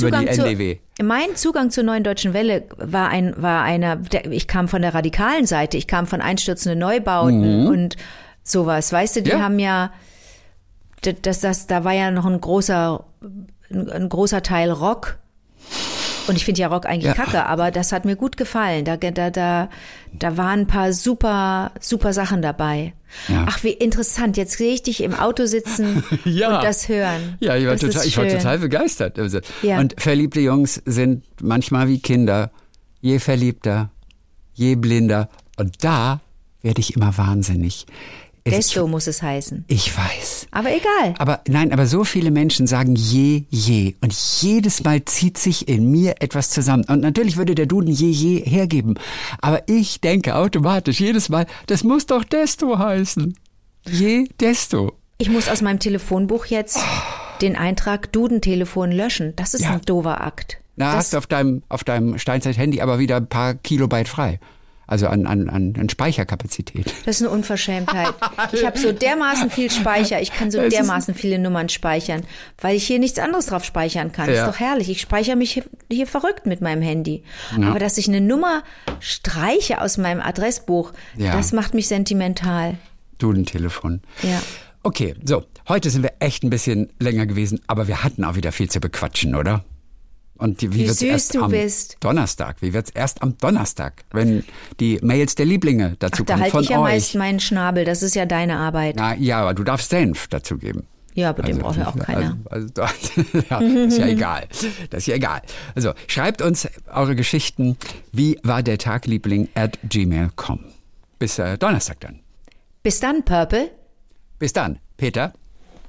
Zugang zur Neuen Deutschen Welle war einer, ich kam von der radikalen Seite, ich kam von einstürzenden Neubauten und sowas. Weißt du, die haben ja, da war ja noch ein großer Teil Rock. Und ich finde ja Rock eigentlich kacke, aber das hat mir gut gefallen. Da waren ein paar super Sachen dabei. Ja. Ach, wie interessant. Jetzt sehe ich dich im Auto sitzen und das hören.
Ja, ich war total begeistert. Und verliebte Jungs sind manchmal wie Kinder. Je verliebter, je blinder. Und da werde ich immer wahnsinnig.
Desto muss es heißen.
Ich weiß.
Aber egal.
Aber so viele Menschen sagen je. Und jedes Mal zieht sich in mir etwas zusammen. Und natürlich würde der Duden je hergeben. Aber ich denke automatisch jedes Mal, das muss doch desto heißen. Je, desto.
Ich muss aus meinem Telefonbuch jetzt den Eintrag Duden-Telefon löschen. Das ist ein doofer Akt.
Hast du auf deinem Steinzeit-Handy aber wieder ein paar Kilobyte frei. Also an Speicherkapazität.
Das ist eine Unverschämtheit. Ich habe so dermaßen viel Speicher. Ich kann so dermaßen viele Nummern speichern, weil ich hier nichts anderes drauf speichern kann. Ja. Ist doch herrlich. Ich speichere mich hier verrückt mit meinem Handy. Ja. Aber dass ich eine Nummer streiche aus meinem Adressbuch, das macht mich sentimental.
Duden-Telefon.
Ja.
Okay, so. Heute sind wir echt ein bisschen länger gewesen, aber wir hatten auch wieder viel zu bequatschen, oder? Und wie wird's erst am Donnerstag? Wie wird's erst am Donnerstag, wenn die Mails der Lieblinge dazu kommen von euch?
Da halte ich ja meist meinen Schnabel. Das ist ja deine Arbeit.
Na ja, aber du darfst Senf dazu geben.
Ja, aber den braucht ja auch keiner.
Das ist ja egal. Das ist ja egal. Also schreibt uns eure Geschichten. Wie war der Tag, Liebling @gmail.com. Bis Donnerstag dann.
Bis dann, Purple.
Bis dann, Peter.